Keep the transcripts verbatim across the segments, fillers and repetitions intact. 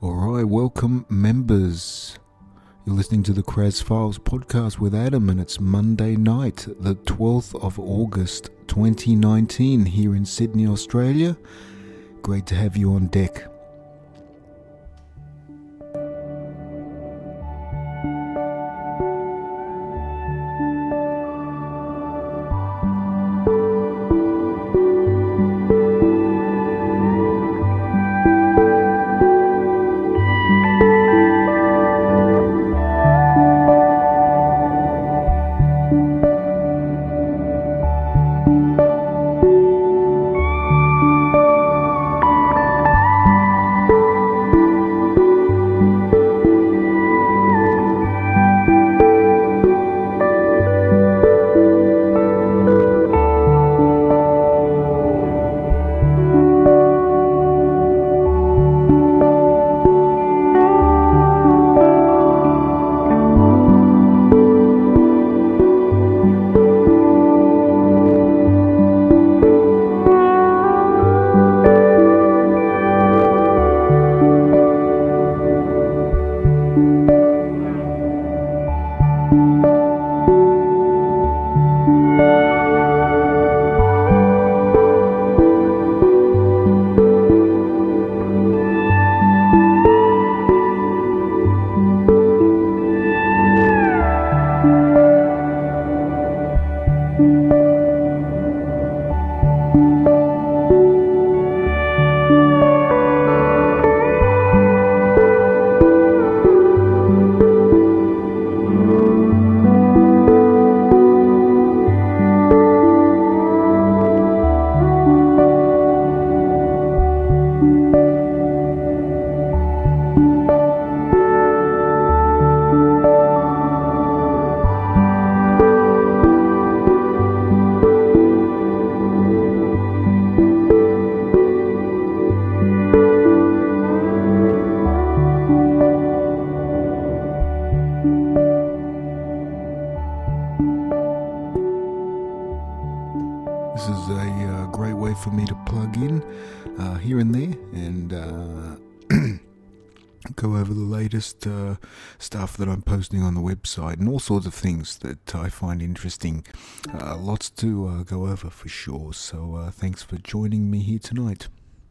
Alright, welcome members. You're listening to the Kraz Files podcast with Adam, and it's Monday night, the twelfth of August twenty nineteen, here in Sydney, Australia. Great to have you on deck. This is a uh, great way for me to plug in uh, here and there and uh, go over the latest uh, stuff that I'm posting on the website and all sorts of things that I find interesting. Uh, lots to uh, go over for sure, so uh, thanks for joining me here tonight.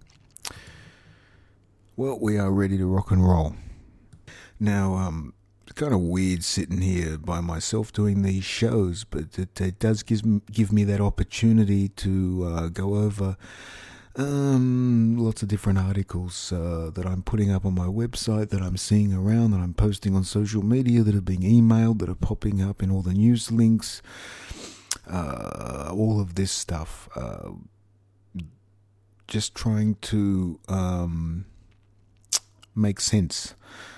Well, we are ready to rock and roll. Now, um, it's kind of weird sitting here by myself doing these shows, but it, it does give me, give me that opportunity to uh, go over um, lots of different articles uh, that I'm putting up on my website, that I'm seeing around, that I'm posting on social media, that are being emailed, that are popping up in all the news links, uh, all of this stuff. Uh, just trying to um, make sense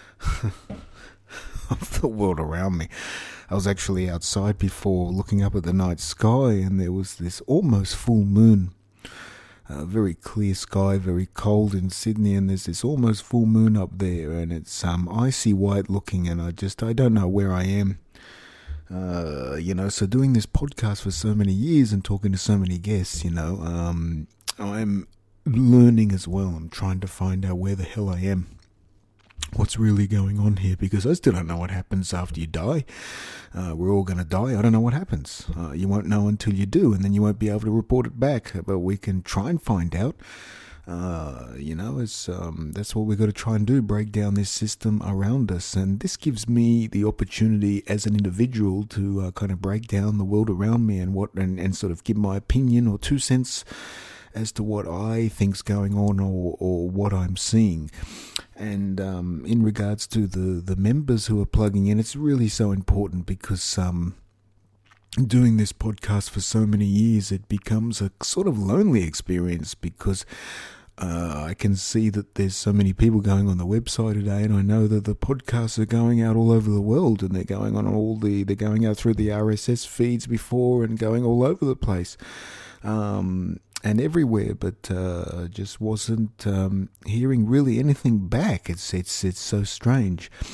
of the world around me. I was actually outside before looking up at the night sky, and there was this almost full moon. Uh, very clear sky, very cold in Sydney, and there's this almost full moon up there, and it's um icy white looking, and I just I don't know where I am. Uh, you know, so doing this podcast for so many years and talking to so many guests, you know, um, I'm learning as well. I'm trying to find out where the hell I am. What's really going on here, because I still don't know what happens after you die. Uh, we're all going to die. I don't know what happens. Uh, you won't know until you do, and then you won't be able to report it back. But we can try and find out. Uh, you know, it's um, that's what we've got to try and do, break down this system around us. And this gives me the opportunity as an individual to uh, kind of break down the world around me and what and, and sort of give my opinion or two cents as to what I think's going on or, or what I'm seeing. And um, in regards to the, the members who are plugging in, it's really so important because um, doing this podcast for so many years, it becomes a sort of lonely experience because uh, I can see that there's so many people going on the website today, and I know that the podcasts are going out all over the world, and they're going on all the they're going out through the R S S feeds before and going all over the place. Um, and everywhere, but uh, just wasn't um, hearing really anything back. It's it's it's so strange.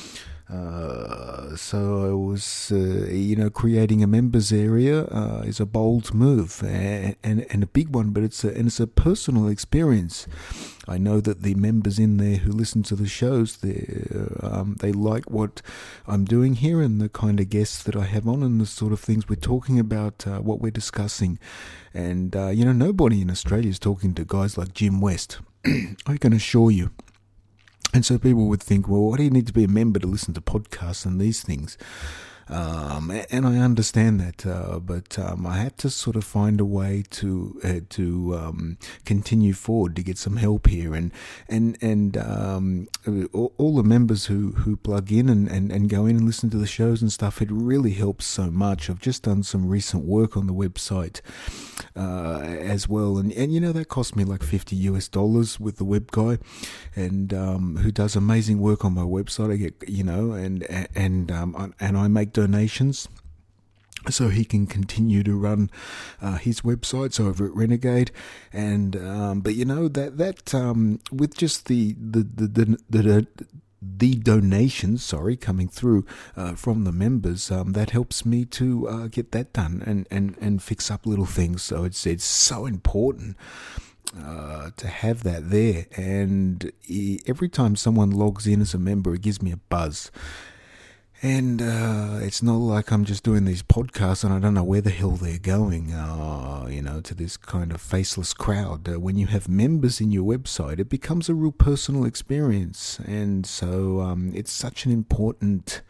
Uh, so I was, uh, you know, creating a members area uh, is a bold move and, and and a big one, but it's a and it's a personal experience. I know that the members in there who listen to the shows, they um, they like what I'm doing here and the kind of guests that I have on and the sort of things we're talking about, uh, what we're discussing. And, uh, you know, nobody in Australia is talking to guys like Jim West. I can assure you. And so people would think, well, why do you need to be a member to listen to podcasts and these things? Um, and I understand that, uh, but um, I had to sort of find a way to uh, to um, continue forward to get some help here, and and and um, all, all the members who, who plug in and, and, and go in and listen to the shows and stuff, it really helps so much. I've just done some recent work on the website uh, as well, and and you know that cost me like fifty US dollars with the web guy, and um, who does amazing work on my website. I get you know, and and um, and I make donations so he can continue to run uh, his websites over at Renegade, and um, but you know that that um, with just the the the the, the, the the donations, sorry, coming through uh, from the members, um, that helps me to uh, get that done and, and, and fix up little things. So it's it's so important uh, to have that there. And every time someone logs in as a member, it gives me a buzz. And uh, it's not like I'm just doing these podcasts and I don't know where the hell they're going, uh, you know, to this kind of faceless crowd. Uh, when you have members in your website, it becomes a real personal experience. And so um, it's such an important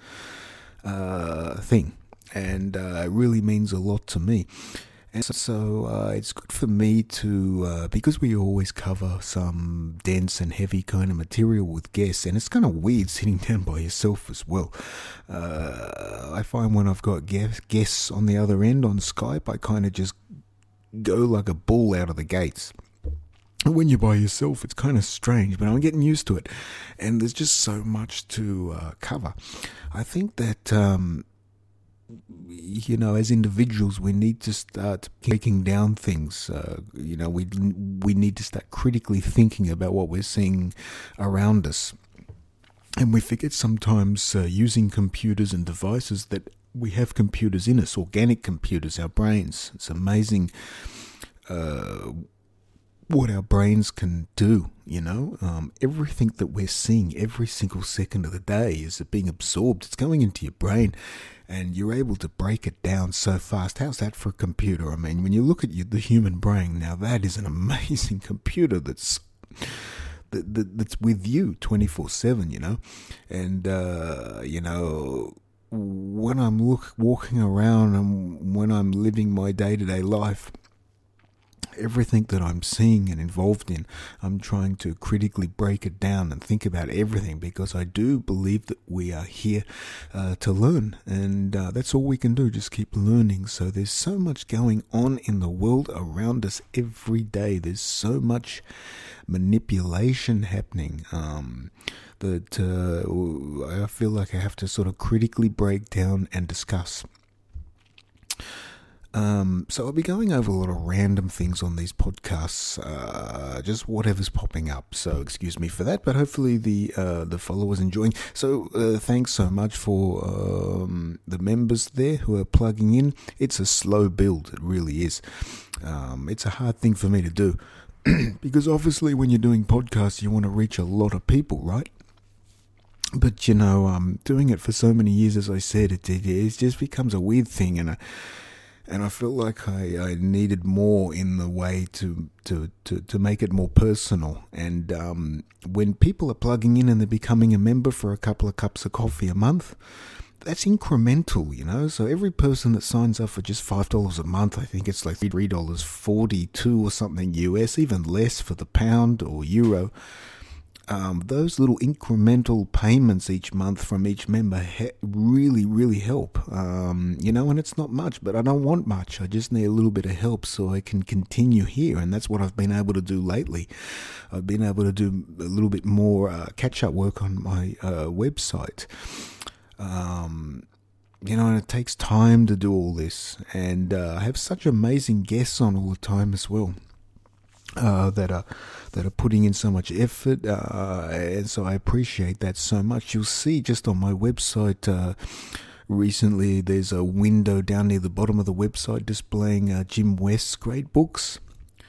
uh, thing. And uh, it really means a lot to me. And so uh, it's good for me to, uh, because we always cover some dense and heavy kind of material with guests, and it's kind of weird sitting down by yourself as well. Uh, I find when I've got guests on the other end on Skype, I kind of just go like a bull out of the gates. When you're by yourself, it's kind of strange, but I'm getting used to it. And there's just so much to uh, cover. I think that... Um, you know, as individuals, we need to start breaking down things. Uh, you know, we we need to start critically thinking about what we're seeing around us. And we forget sometimes uh, using computers and devices that we have computers in us, organic computers, our brains. It's amazing uh, what our brains can do, you know. Um, everything that we're seeing every single second of the day is being absorbed. It's going into your brain. And you're able to break it down so fast. How's that for a computer? I mean, when you look at you, the human brain, now that is an amazing computer that's that, that, that's with you twenty-four seven, you know. And, uh, you know, when I'm look, walking around and when I'm living my day-to-day life, everything that I'm seeing and involved in, I'm trying to critically break it down and think about everything, because I do believe that we are here uh, to learn, and uh, that's all we can do, just keep learning. So there's so much going on in the world around us every day. There's so much manipulation happening um, that uh, I feel like I have to sort of critically break down and discuss. Um, so I'll be going over a lot of random things on these podcasts, uh, just whatever's popping up. So excuse me for that, but hopefully the uh, the followers enjoying. So uh, thanks so much for um, the members there who are plugging in. It's a slow build, it really is. Um, it's a hard thing for me to do because obviously when you're doing podcasts, you want to reach a lot of people, right? But you know, um, doing it for so many years, as I said, it, it, it just becomes a weird thing, and. A, And I felt like I, I needed more in the way to, to, to, to make it more personal. And um, when people are plugging in and they're becoming a member for a couple of cups of coffee a month, that's incremental, you know. So every person that signs up for just five dollars a month, I think it's like three dollars forty-two or something U S, even less for the pound or euro. Um, those little incremental payments each month from each member he- really, really help. Um, you know, and it's not much, but I don't want much. I just need a little bit of help so I can continue here, and that's what I've been able to do lately. I've been able to do a little bit more uh, catch-up work on my uh, website. Um, you know, and it takes time to do all this, and uh, I have such amazing guests on all the time as well. uh, that are that are putting in so much effort, uh, and so I appreciate that so much. You'll see just on my website uh, recently, there's a window down near the bottom of the website displaying uh, Jim West's great books.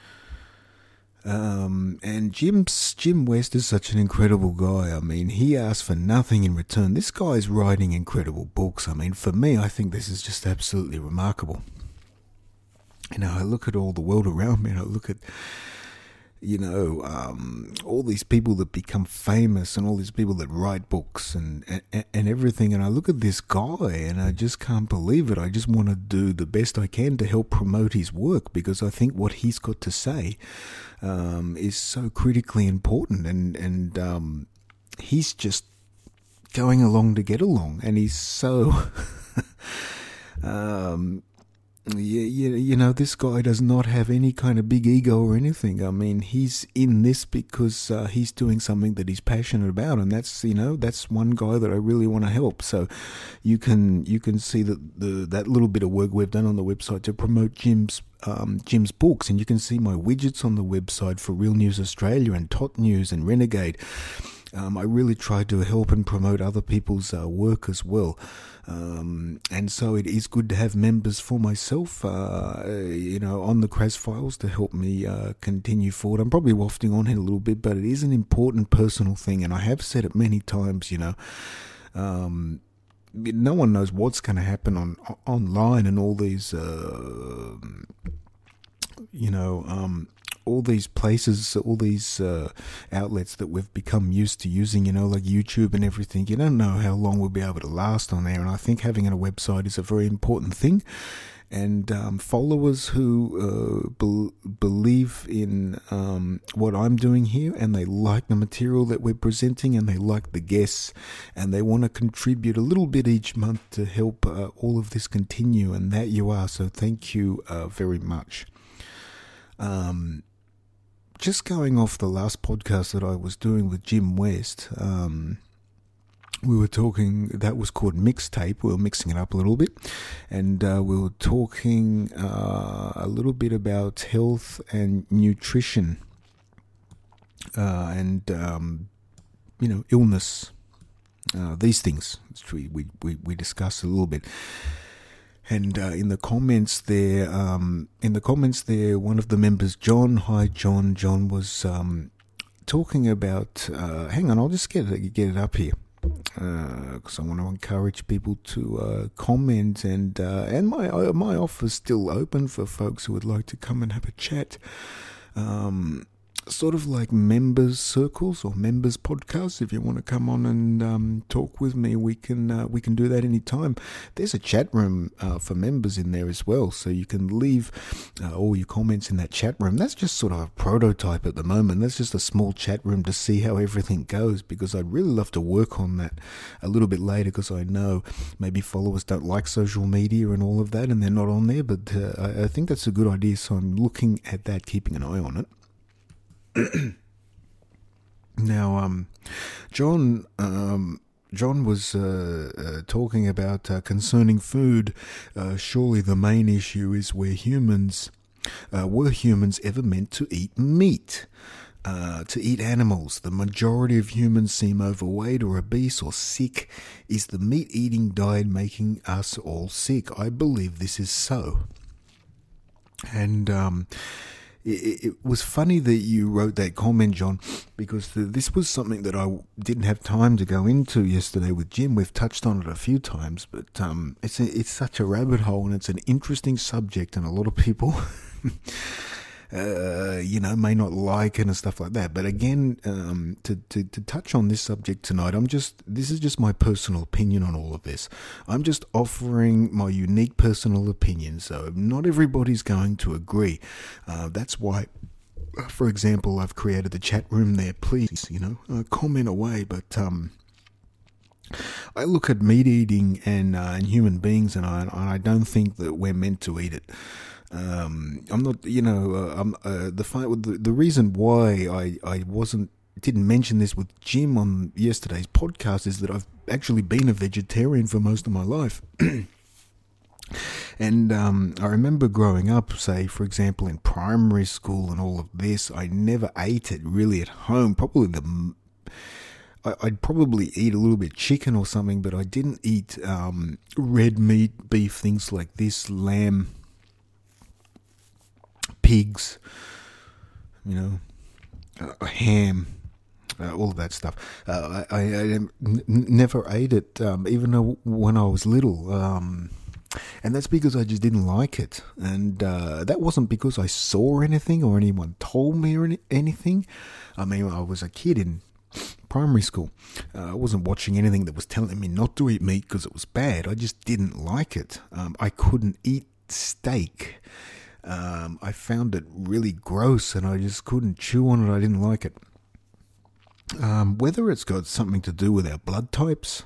Um, and Jim's, Jim West is such an incredible guy. I mean, he asks for nothing in return. This guy's writing incredible books. I mean, for me, I think this is just absolutely remarkable. You know, I look at all the world around me, and I look at, you know, um, all these people that become famous and all these people that write books and, and, and everything. And I look at this guy and I just can't believe it. I just want to do the best I can to help promote his work, because I think what he's got to say um, is so critically important. And, and um, he's just going along to get along. And he's so... um, Yeah, you, you know, this guy does not have any kind of big ego or anything. I mean, he's in this because uh, he's doing something that he's passionate about, and that's, you know, that's one guy that I really want to help. So you can you can see that the that little bit of work we've done on the website to promote Jim's um, Jim's books, and you can see my widgets on the website for Real News Australia and Tot News and Renegade. Um, I really try to help and promote other people's uh, work as well. Um, and so it is good to have members for myself, uh, you know, on the Kraz Files to help me uh, continue forward. I'm probably wafting on here a little bit, but it is an important personal thing. And I have said it many times, you know, um, no one knows what's going to happen on online and all these, uh, you know, um, all these places, all these uh, outlets that we've become used to using, you know, like YouTube and everything. You don't know how long we'll be able to last on there. And I think having a website is a very important thing. And um, followers who uh, be- believe in um, what I'm doing here, and they like the material that we're presenting, and they like the guests, and they want to contribute a little bit each month to help uh, all of this continue, and that you are. So thank you uh, very much. Um, just going off the last podcast that I was doing with Jim West, um, we were talking, that was called Mixtape. We were mixing it up a little bit, and uh, we were talking uh, a little bit about health and nutrition, uh, and, um, you know, illness, uh, these things, which we, we, we, we discussed a little bit. And uh, in the comments there, um, in the comments there, one of the members, John, hi John, John was um, talking about. Uh, hang on, I'll just get it, get it up here, because uh, I want to encourage people to uh, comment, and uh, and my uh, my offer's still open for folks who would like to come and have a chat. Um, sort of like members circles or members podcasts. If you want to come on and um, talk with me, we can uh, we can do that anytime. There's a chat room uh, for members in there as well, so you can leave uh, all your comments in that chat room. That's just sort of a prototype at the moment. That's just a small chat room to see how everything goes, because I'd really love to work on that a little bit later, because I know maybe followers don't like social media and all of that, and they're not on there, but uh, I, I think that's a good idea, so I'm looking at that, keeping an eye on it. Now, um, John, um, John was uh, uh, talking about uh, concerning food. Uh, surely the main issue is where humans, uh, were humans ever meant to eat meat? Uh, to eat animals. The majority of humans seem overweight or obese or sick. Is the meat-eating diet making us all sick? I believe this is so. And, um... It, it was funny that you wrote that comment, John, because the, this was something that I didn't have time to go into yesterday with Jim. We've touched on it a few times, but um, it's a, it's such a rabbit hole, and it's an interesting subject, and a lot of people, uh, you know, may not like it and stuff like that. But again, um, to, to to touch on this subject tonight, I'm just this is just my personal opinion on all of this. I'm just offering my unique personal opinion, so not everybody's going to agree. Uh, that's why, for example, I've created the chat room there. Please, you know, uh, comment away. But um, I look at meat eating and uh, and human beings, and I and I don't think that we're meant to eat it. Um, I'm not, you know, uh, I'm, uh, the, the the reason why I, I wasn't didn't mention this with Jim on yesterday's podcast is that I've actually been a vegetarian for most of my life. And um, I remember growing up, say, for example, in primary school and all of this, I never ate it really at home. Probably the I, I'd probably eat a little bit chicken or something, but I didn't eat um, red meat, beef, things like this, lamb, pigs, you know, uh, ham. Uh, all of that stuff. Uh, I, I, I n- never ate it, um, even though when I was little. Um, and that's because I just didn't like it. And uh, that wasn't because I saw anything or anyone told me or any- anything. I mean, I was a kid in primary school. Uh, I wasn't watching anything that was telling me not to eat meat because it was bad. I just didn't like it. Um, I couldn't eat steak. Um, I found it really gross and I just couldn't chew on it. I didn't like it. Um, whether it's got something to do with our blood types,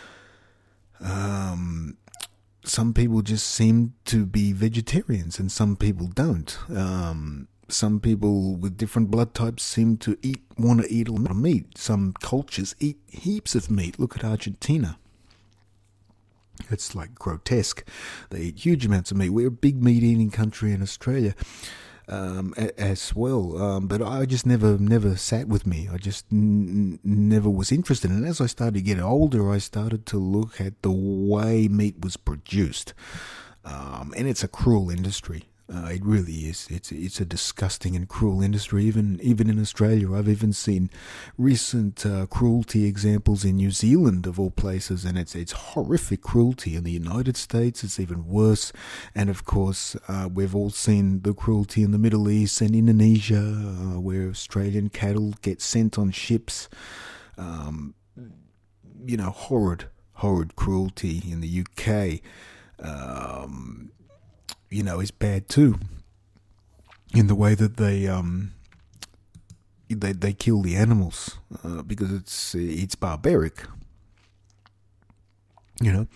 um, some people just seem to be vegetarians and some people don't. Um, some people with different blood types seem to eat want to eat a lot of meat. Some cultures eat heaps of meat. Look at Argentina. It's like grotesque. They eat huge amounts of meat. We're a big meat-eating country in Australia. Um, as well, um, but I just never, never sat with me. I just n- never was interested. And as I started to get older, I started to look at the way meat was produced, um, and it's a cruel industry. Uh, it really is. It's it's a disgusting and cruel industry. Even even in Australia, I've even seen recent uh, cruelty examples in New Zealand, of all places, and it's it's horrific cruelty. In the United States, it's even worse. And of course, uh, we've all seen the cruelty in the Middle East and Indonesia, uh, where Australian cattle get sent on ships. Um, you know, horrid, horrid cruelty in the U K. Um, you know, is bad too, in the way that they um they they kill the animals, uh, because it's it's barbaric, you know.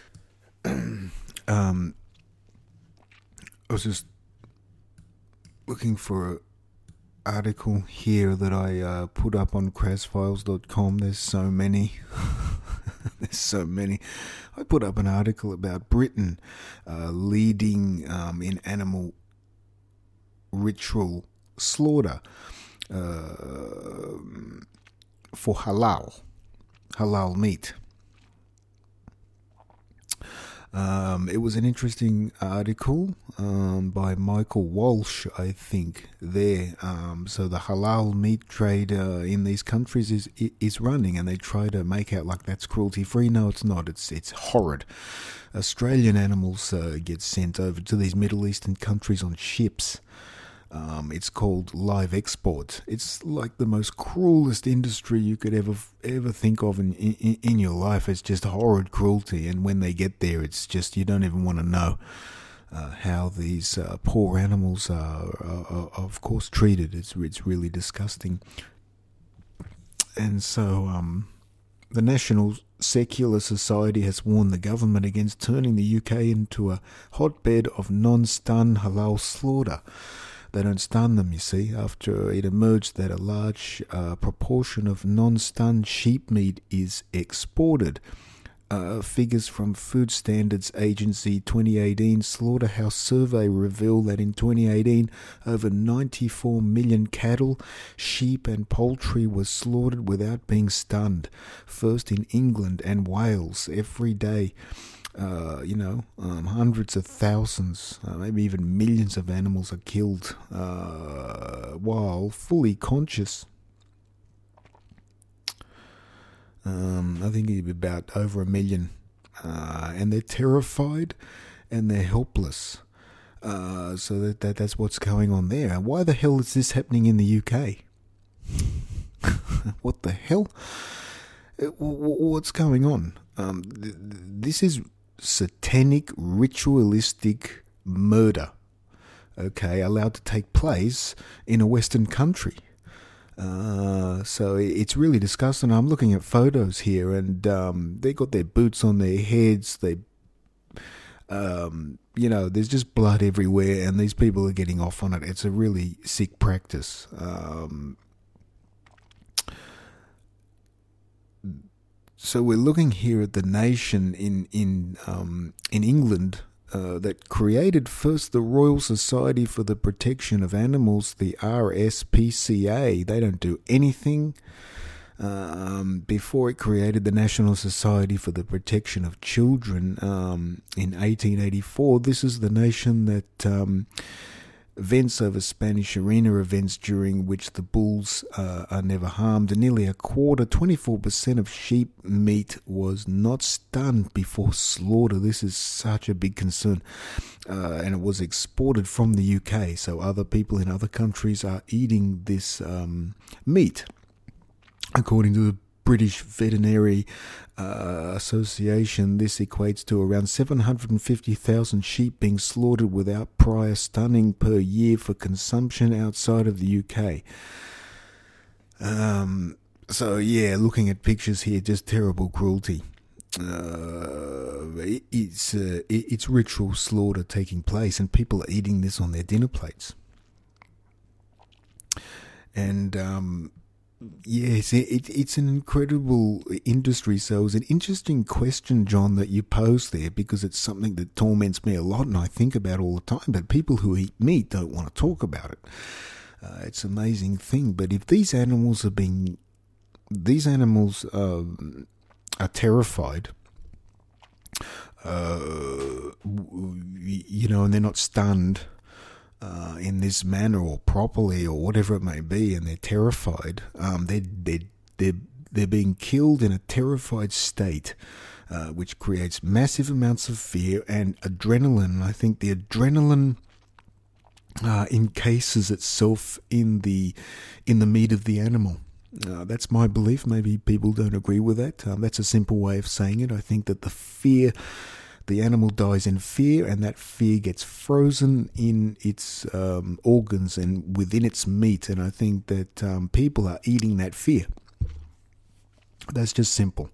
um, I was just looking for an article here that I uh, put up on crass files dot com. There's so many. There's so many. I put up an article about Britain uh, leading um, in animal ritual slaughter uh, for halal, halal meat. Um, it was an interesting article um, by Michael Walsh, I think, there. Um, so the halal meat trade uh, in these countries is is running, and they try to make out like that's cruelty-free. No, it's not. It's it's horrid. Australian animals uh, get sent over to these Middle Eastern countries on ships. Um, it's called live export. It's like the most cruelest industry you could ever ever think of in, in in your life. It's just horrid cruelty, and when they get there, it's just you don't even want to know uh, how these uh, poor animals are, are, are, of course, treated. It's it's really disgusting. And so, um, the National Secular Society has warned the government against turning the U K into a hotbed of non-stun halal slaughter. They don't stun them, you see, after it emerged that a large uh, proportion of non-stun sheep meat is exported. Uh, figures from Food Standards Agency twenty eighteen Slaughterhouse Survey reveal that in twenty eighteen, over ninety-four million cattle, sheep and poultry was slaughtered without being stunned. First in England and Wales every day. Uh, you know, um, hundreds of thousands, uh, maybe even millions of animals are killed uh, while fully conscious. Um, I think it'd be about over a million. Uh, and they're terrified and they're helpless. Uh, so that, that that's what's going on there. And why the hell is this happening in the U K? What the hell? What's going on? Um, th- this is satanic, ritualistic murder, okay, allowed to take place in a Western country. Uh, so it's really disgusting. I'm looking at photos here, and um, they got their boots on their heads. They, um, you know, there's just blood everywhere, and these people are getting off on it. It's a really sick practice. Um, So we're looking here at the nation in in um, in England. uh, that created first the Royal Society for the Protection of Animals, the R S P C A. They don't do anything. Um, before it created the National Society for the Protection of Children um, in eighteen eighty-four. This is the nation that um, events over Spanish arena events during which the bulls uh, are never harmed. And nearly a quarter, twenty-four percent of sheep meat was not stunned before slaughter. This is such a big concern. Uh, and it was exported from the U K, so other people in other countries are eating this um, meat. According to the British Veterinary uh, Association, this equates to around seven hundred fifty thousand sheep being slaughtered without prior stunning per year for consumption outside of the U K. Um, so, yeah, looking at pictures here, just terrible cruelty. Uh, it, it's, uh, it, it's ritual slaughter taking place, and people are eating this on their dinner plates. And... Um, Yes, it, it's an incredible industry. So it's an interesting question, John, that you posed there, because it's something that torments me a lot and I think about all the time. But people who eat meat don't want to talk about it. Uh, it's an amazing thing. But if these animals are being, these animals uh, are terrified, uh, you know, and they're not stunned Uh, in this manner or properly or whatever it may be, and they're terrified. Um, they they they they're being killed in a terrified state, uh, which creates massive amounts of fear and adrenaline. I think the adrenaline uh, encases itself in the in the meat of the animal. Uh, that's my belief. Maybe people don't agree with that. Um, that's a simple way of saying it. I think that the fear. The animal dies in fear, and that fear gets frozen in its um, organs and within its meat. And I think that um, people are eating that fear. That's just simple.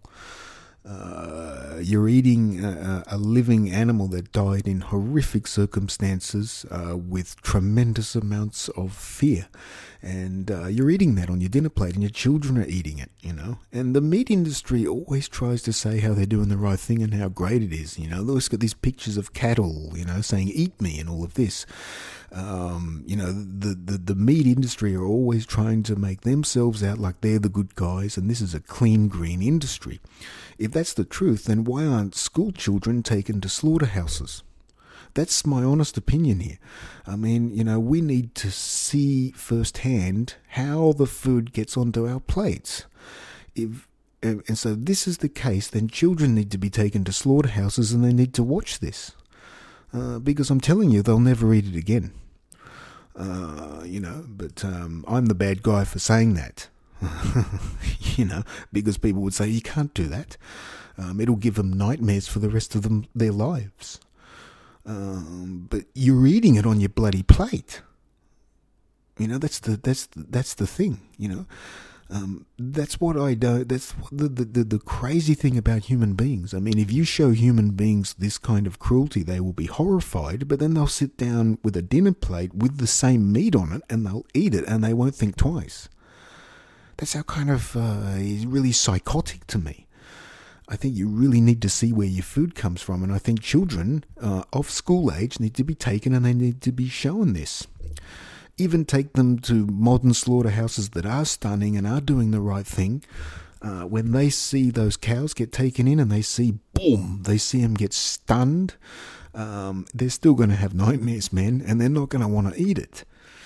Uh, you're eating a, a living animal that died in horrific circumstances uh, with tremendous amounts of fear. And uh, you're eating that on your dinner plate, and your children are eating it, you know. And the meat industry always tries to say how they're doing the right thing and how great it is, you know. Look at these pictures of cattle, you know, saying eat me and all of this. Um, you know, the, the, the meat industry are always trying to make themselves out like they're the good guys, and this is a clean, green industry. If that's the truth, then why aren't school children taken to slaughterhouses? That's my honest opinion here. I mean, you know, we need to see firsthand how the food gets onto our plates. If and so this is the case, then children need to be taken to slaughterhouses and they need to watch this. Uh, because I'm telling you, they'll never eat it again. Uh, you know, but um, I'm the bad guy for saying that. You know, because people would say, you can't do that. Um, it'll give them nightmares for the rest of them, their lives. Um, but you're eating it on your bloody plate. You know, that's the that's the, that's the thing. You know, um, that's what I do. That's the, the the the crazy thing about human beings. I mean, if you show human beings this kind of cruelty, they will be horrified. But then they'll sit down with a dinner plate with the same meat on it, and they'll eat it, and they won't think twice. That's how kind of uh, is really psychotic to me. I think you really need to see where your food comes from, and I think children uh, of school age need to be taken and they need to be shown this. Even take them to modern slaughterhouses that are stunning and are doing the right thing. Uh, when they see those cows get taken in and they see, boom, they see them get stunned, um, they're still going to have nightmares, man, and they're not going to want to eat it.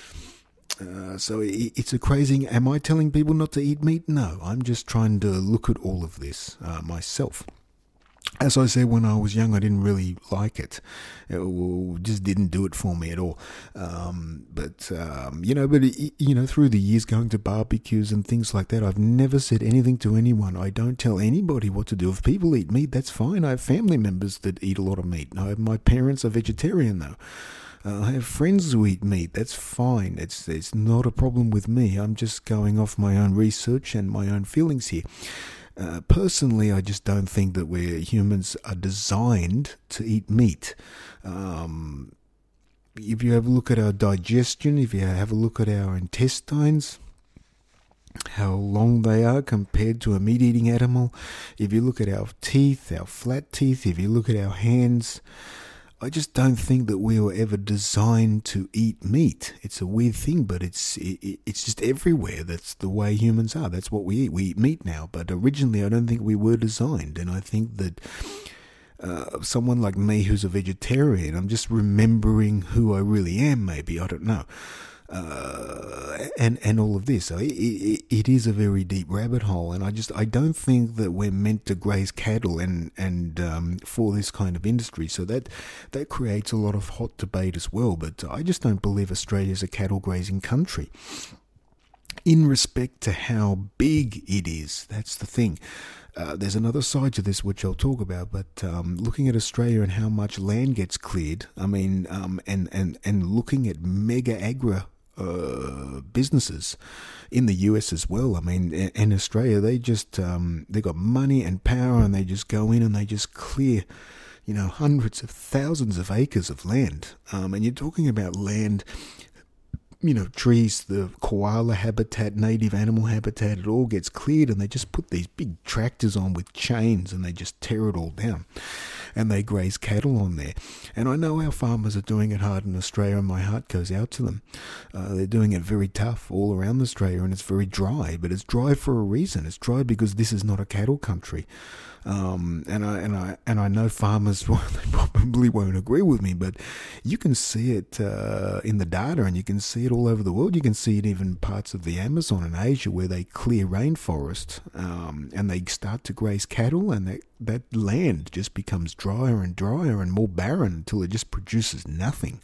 Uh, so it, it's a crazy... Am I telling people not to eat meat? No, I'm just trying to look at all of this uh, myself. As I said, when I was young, I didn't really like it. It just didn't do it for me at all. Um, but, um, you know, but it, you know, through the years going to barbecues and things like that, I've never said anything to anyone. I don't tell anybody what to do. If people eat meat, that's fine. I have family members that eat a lot of meat. I have, my parents are vegetarian, though. Uh, I have friends who eat meat. That's fine. It's it's not a problem with me. I'm just going off my own research and my own feelings here. Uh, personally, I just don't think that we humans are designed to eat meat. Um, if you have a look at our digestion, if you have a look at our intestines, how long they are compared to a meat-eating animal, if you look at our teeth, our flat teeth, if you look at our hands, I just don't think that we were ever designed to eat meat. It's a weird thing, but it's it, it's just everywhere. That's the way humans are. That's what we eat. We eat meat now, but originally I don't think we were designed. And I think that uh, someone like me who's a vegetarian, I'm just remembering who I really am, maybe. I don't know. Uh, and and all of this, so it, it, it is a very deep rabbit hole, and I just I don't think that we're meant to graze cattle and and um, for this kind of industry. So that that creates a lot of hot debate as well. But I just don't believe Australia's a cattle grazing country. In respect to how big it is, that's the thing. Uh, there's another side to this which I'll talk about, but um, looking at Australia and how much land gets cleared, I mean, um, and and and looking at mega agri Uh, businesses in the U S as well. I mean, in Australia, they just um, they got money and power, and they just go in and they just clear, you know, hundreds of thousands of acres of land. Um, and you're talking about land, you know, trees, the koala habitat, native animal habitat, it all gets cleared, and they just put these big tractors on with chains, and they just tear it all down, and they graze cattle on there. And I know our farmers are doing it hard in Australia, and my heart goes out to them. Uh, they're doing it very tough all around Australia, and it's very dry, but it's dry for a reason. It's dry because this is not a cattle country. Um, and I and I and I know farmers, well, they probably won't agree with me, but you can see it uh, in the data, and you can see it all over the world. You can see it even parts of the Amazon and Asia where they clear rainforest um, and they start to graze cattle, and that that land just becomes drier and drier and more barren until it just produces nothing.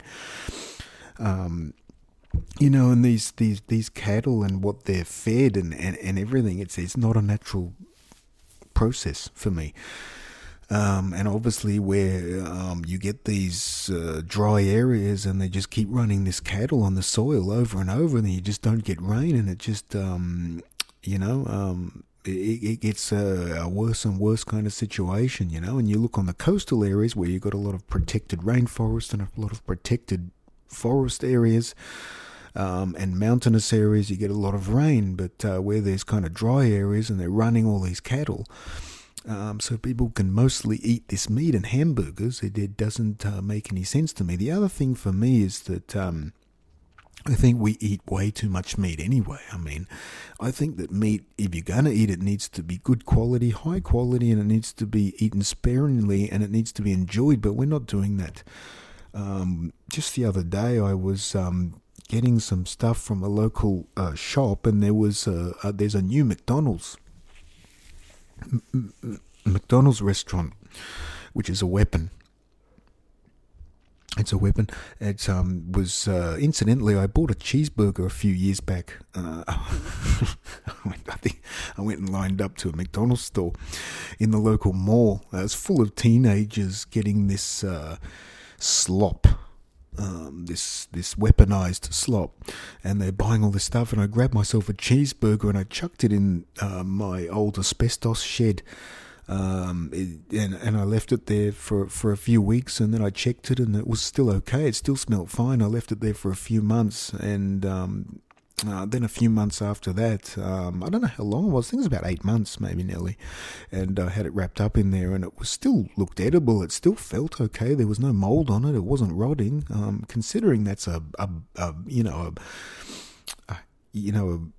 Um, you know, and these these these cattle and what they're fed and, and, and everything, it's it's not a natural process for me. Um, and obviously where um, you get these uh, dry areas and they just keep running this cattle on the soil over and over, and then you just don't get rain, and it just, um, you know, um, it, it gets a, a worse and worse kind of situation, you know. And you look on the coastal areas where you've got a lot of protected rainforest and a lot of protected forest areas, Um, and mountainous areas, you get a lot of rain, but uh, where there's kind of dry areas and they're running all these cattle, um, so people can mostly eat this meat and hamburgers, it, it doesn't uh, make any sense to me. The other thing for me is that um, I think we eat way too much meat anyway. I mean, I think that meat, if you're going to eat it, needs to be good quality, high quality, and it needs to be eaten sparingly, and it needs to be enjoyed, but we're not doing that. Um, just the other day I was Um, getting some stuff from a local uh, shop, and there was a, a, there's a new McDonald's M- M- McDonald's restaurant, which is a weapon. It's a weapon. It um, was uh, incidentally, I bought a cheeseburger a few years back. Uh, I, went, I think I went and lined up to a McDonald's store in the local mall. It was full of teenagers getting this uh, slop. Um, this this weaponized slop, and they're buying all this stuff, and I grabbed myself a cheeseburger and I chucked it in uh, my old asbestos shed, um, it, and and I left it there for for a few weeks, and then I checked it and it was still okay. It still smelled fine. I left it there for a few months, and um, uh, then a few months after that, um, I don't know how long it was. I think it was about eight months, maybe nearly, and I had it wrapped up in there, and it was still looked edible. It still felt okay. There was no mold on it. It wasn't rotting. Um, considering that's a, a, a you know a, a you know a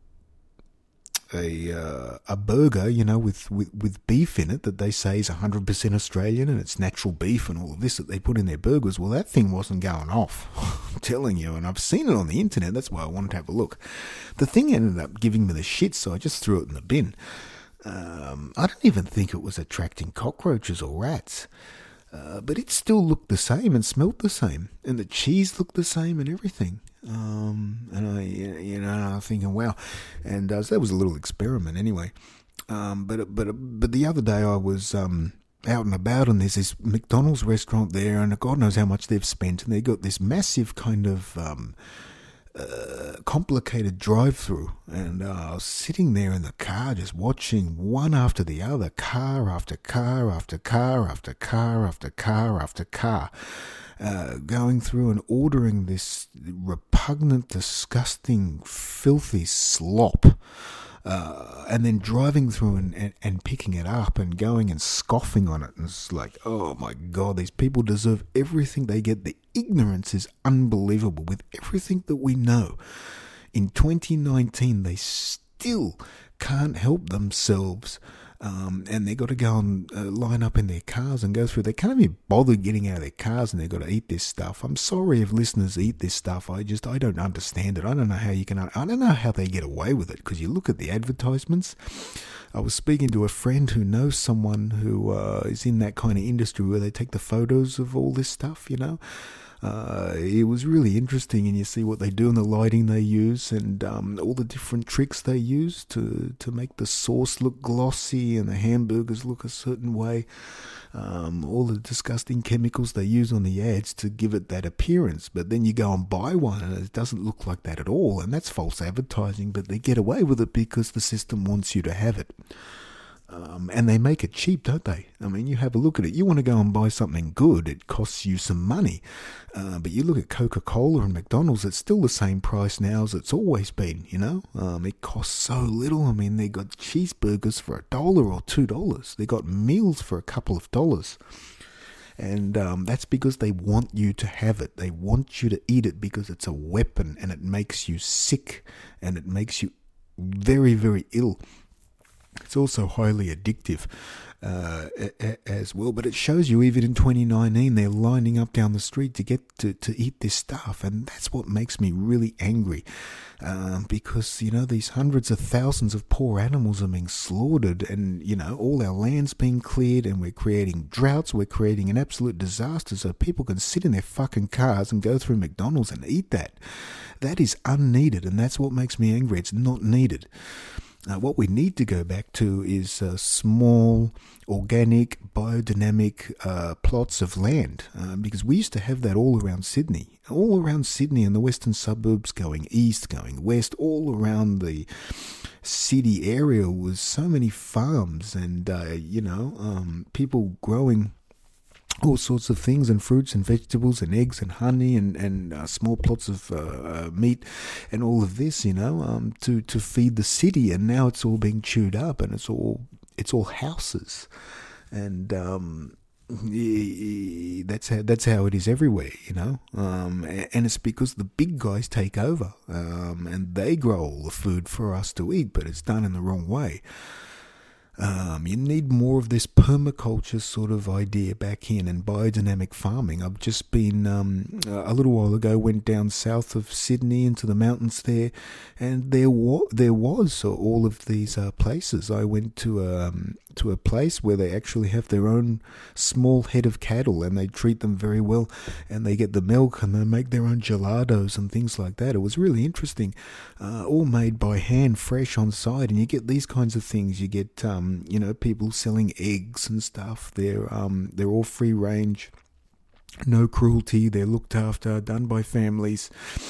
a, uh, a burger, you know, with, with, with beef in it that they say is one hundred percent Australian and it's natural beef and all of this that they put in their burgers. Well, that thing wasn't going off, I'm telling you, and I've seen it on the internet. That's why I wanted to have a look. The thing ended up giving me the shit, so I just threw it in the bin. Um, I don't even think it was attracting cockroaches or rats. Uh, but it still looked the same and smelled the same, and the cheese looked the same and everything. Um, and I, you know, I'm thinking, wow. And uh, so that was a little experiment anyway. Um, but but but the other day I was um, out and about, and there's this McDonald's restaurant there, and God knows how much they've spent, and they got this massive kind of um, uh, complicated drive-through, and uh, I was sitting there in the car just watching one after the other, car after car after car after car after car after car, uh, going through and ordering this repugnant, disgusting, filthy slop. Uh, and then driving through and, and, and picking it up and going and scoffing on it. And it's like, oh my God, these people deserve everything they get. The ignorance is unbelievable with everything that we know. In twenty nineteen, they still can't help themselves. Um, and they got to go and uh, line up in their cars and go through. They can't even bother getting out of their cars, and they've got to eat this stuff. I'm sorry if listeners eat this stuff. I just, I don't understand it. I don't know how you can, I don't know how they get away with it, because you look at the advertisements. I was speaking to a friend who knows someone who uh, is in that kind of industry where they take the photos of all this stuff, you know. Uh, it was really interesting, and you see what they do and the lighting they use, and um, all the different tricks they use to, to make the sauce look glossy and the hamburgers look a certain way. Um, all the disgusting chemicals they use on the ads to give it that appearance. But then you go and buy one and it doesn't look like that at all, and that's false advertising, but they get away with it because the system wants you to have it. Um, and they make it cheap, don't they? I mean, you have a look at it. You want to go and buy something good, it costs you some money. Uh, but you look at Coca-Cola and McDonald's, it's still the same price now as it's always been, you know? Um, it costs so little. I mean, they got cheeseburgers for a dollar or two dollars. They got meals for a couple of dollars. And um, that's because they want you to have it. They want you to eat it because it's a weapon, and it makes you sick, and it makes you very, very ill. It's also highly addictive uh, as well, but it shows you even in twenty nineteen they're lining up down the street to get to, to eat this stuff, and that's what makes me really angry, um, because, you know, these hundreds of thousands of poor animals are being slaughtered, and, you know, all our land's being cleared, and we're creating droughts, we're creating an absolute disaster so people can sit in their fucking cars and go through McDonald's and eat that. That is unneeded, and that's what makes me angry. It's not needed. Uh, what we need to go back to is uh, small, organic, biodynamic uh, plots of land, uh, because we used to have that all around Sydney. All around Sydney and the western suburbs, going east, going west, all around the city area was so many farms and, uh, you know, um, people growing all sorts of things, and fruits and vegetables and eggs and honey and, and uh, small plots of uh, meat and all of this, you know, um, to, to feed the city. And now it's all being chewed up, and it's all it's all houses. And um, that's how that's how it is everywhere, you know. Um, and it's because the big guys take over, um, and they grow all the food for us to eat, but it's done in the wrong way. Um, you need more of this permaculture sort of idea back in, and biodynamic farming. I've just been, um, a little while ago, went down south of Sydney into the mountains there, and there, wa- there was all of these uh, places. I went to um, to a place where they actually have their own small head of cattle, and they treat them very well, and they get the milk, and they make their own gelatos and things like that. It was really interesting, uh, all made by hand, fresh on site, and you get these kinds of things. You get um, you know, people selling eggs and stuff. They're um, they're all free range, no cruelty. They're looked after, done by families.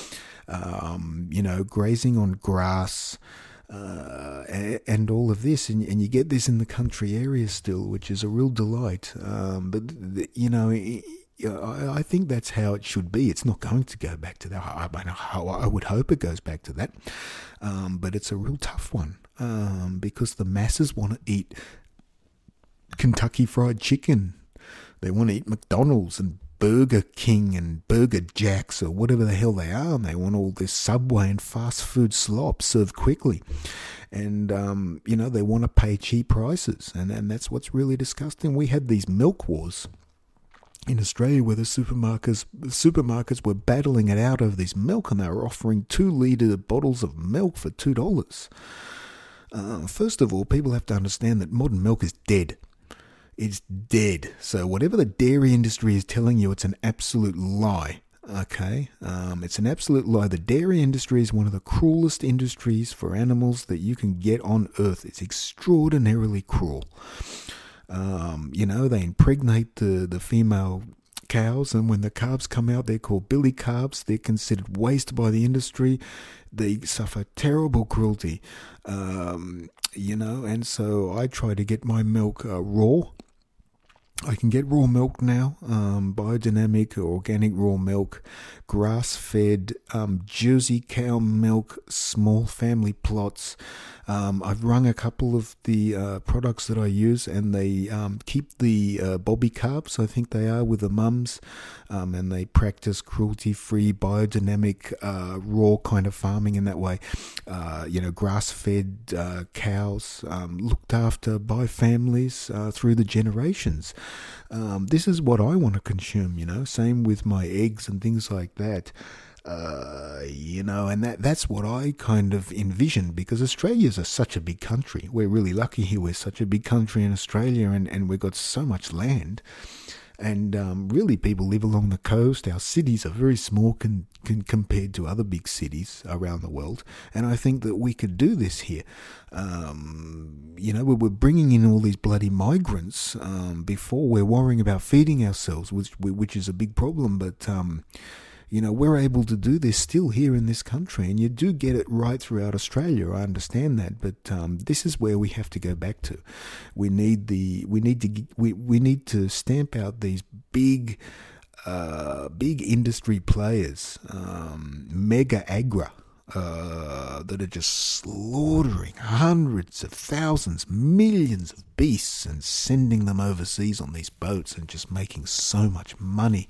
Um, you know, grazing on grass. Uh, and all of this, and, and you get this in the country area still, which is a real delight. Um, but, you know, I, I think that's how it should be. It's not going to go back to that. I, I, I would hope it goes back to that. Um, but it's a real tough one, um, because the masses want to eat Kentucky Fried Chicken. They want to eat McDonald's and Burger King and Burger Jacks or whatever the hell they are, and they want all this Subway and fast food slop served quickly. And, um, you know, they want to pay cheap prices, and, and that's what's really disgusting. We had these milk wars in Australia where the supermarkets supermarkets were battling it out over this milk, and they were offering two-litre bottles of milk for two dollars. Uh, first of all, people have to understand that modern milk is dead. It's dead. So whatever the dairy industry is telling you, it's an absolute lie. Okay? Um, it's an absolute lie. The dairy industry is one of the cruelest industries for animals that you can get on earth. It's extraordinarily cruel. Um, you know, they impregnate the, the female cows, and when the calves come out, they're called billy calves. They're considered waste by the industry. They suffer terrible cruelty. Um, you know, and so I try to get my milk uh, raw. I can get raw milk now, um, biodynamic, organic raw milk, grass-fed, um, Jersey cow milk, small family plots, Um, I've rung a couple of the uh, products that I use, and they um, keep the uh, bobby calves, I think they are, with the mums, um, and they practice cruelty-free, biodynamic, uh, raw kind of farming in that way. Uh, you know, grass-fed uh, cows, um, looked after by families uh, through the generations. Um, this is what I want to consume, you know, same with my eggs and things like that. Uh, you know, and that that's what I kind of envision, because Australia's a, such a big country. We're really lucky here. We're such a big country in Australia, and, and we've got so much land. And um, really, people live along the coast. Our cities are very small con- con- compared to other big cities around the world. And I think that we could do this here. Um, you know, we're bringing in all these bloody migrants um, before we're worrying about feeding ourselves, which which is a big problem. But um, you know, we're able to do this still here in this country, and you do get it right throughout Australia. I understand that, but um, this is where we have to go back to. We need the we need to we we need to stamp out these big, uh, big industry players, um, mega agra. Uh, that are just slaughtering hundreds of thousands, millions of beasts and sending them overseas on these boats and just making so much money.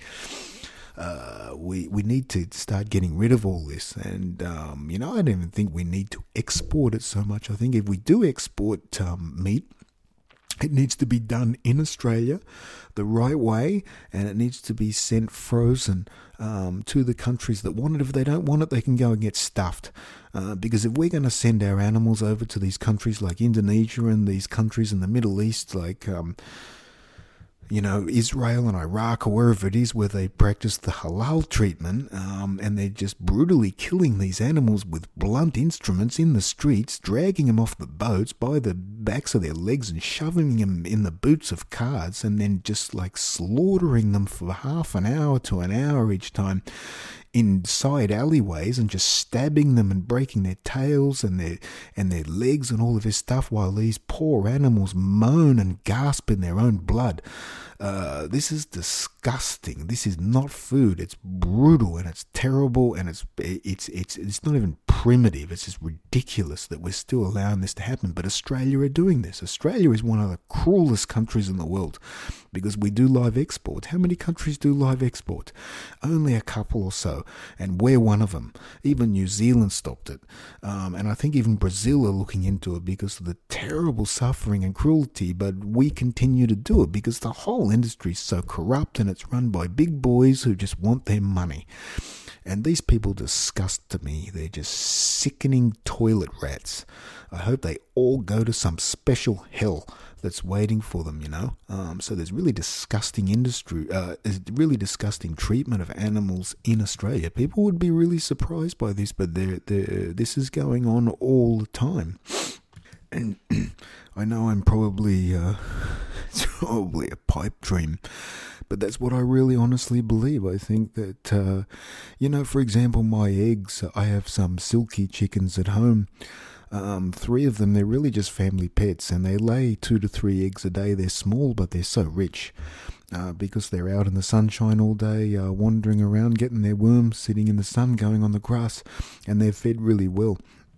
Uh, we we need to start getting rid of all this, and um, you know, I don't even think we need to export it so much. I think if we do export um, meat, it needs to be done in Australia the right way, and it needs to be sent frozen um, to the countries that want it. If they don't want it, they can go and get stuffed. Uh, because if we're going to send our animals over to these countries like Indonesia and these countries in the Middle East, like um, you know, Israel and Iraq or wherever it is, where they practice the halal treatment, um, and they're just brutally killing these animals with blunt instruments in the streets, dragging them off the boats by the backs of their legs and shoving them in the boots of cars, and then just like slaughtering them for half an hour to an hour each time in side alleyways, and just stabbing them and breaking their tails and their and their legs and all of this stuff, while these poor animals moan and gasp in their own blood. Uh, this is disgusting. This is not food. It's brutal and it's terrible, and it's it's it's it's not even primitive. It's just ridiculous that we're still allowing this to happen. But Australia are doing this. Australia is one of the cruelest countries in the world, because we do live export. How many countries do live export? Only a couple or so, and we're one of them. Even New Zealand stopped it, um, and I think even Brazil are looking into it because of the terrible suffering and cruelty. But we continue to do it because the whole industry is so corrupt, and it's run by big boys who just want their money. And these people disgust to me. They're just sickening toilet rats. I hope they all go to some special hell that's waiting for them, you know. Um, so there's really disgusting industry, uh, really disgusting treatment of animals in Australia. People would be really surprised by this, but they're, they're, this is going on all the time. And I know I'm probably, uh, it's probably a pipe dream, but that's what I really honestly believe. I think that, uh, you know, for example, my eggs, I have some silky chickens at home. Um, three of them, they're really just family pets, and they lay two to three eggs a day. They're small, but they're so rich uh, because they're out in the sunshine all day, uh, wandering around, getting their worms, sitting in the sun, going on the grass, and they're fed really well.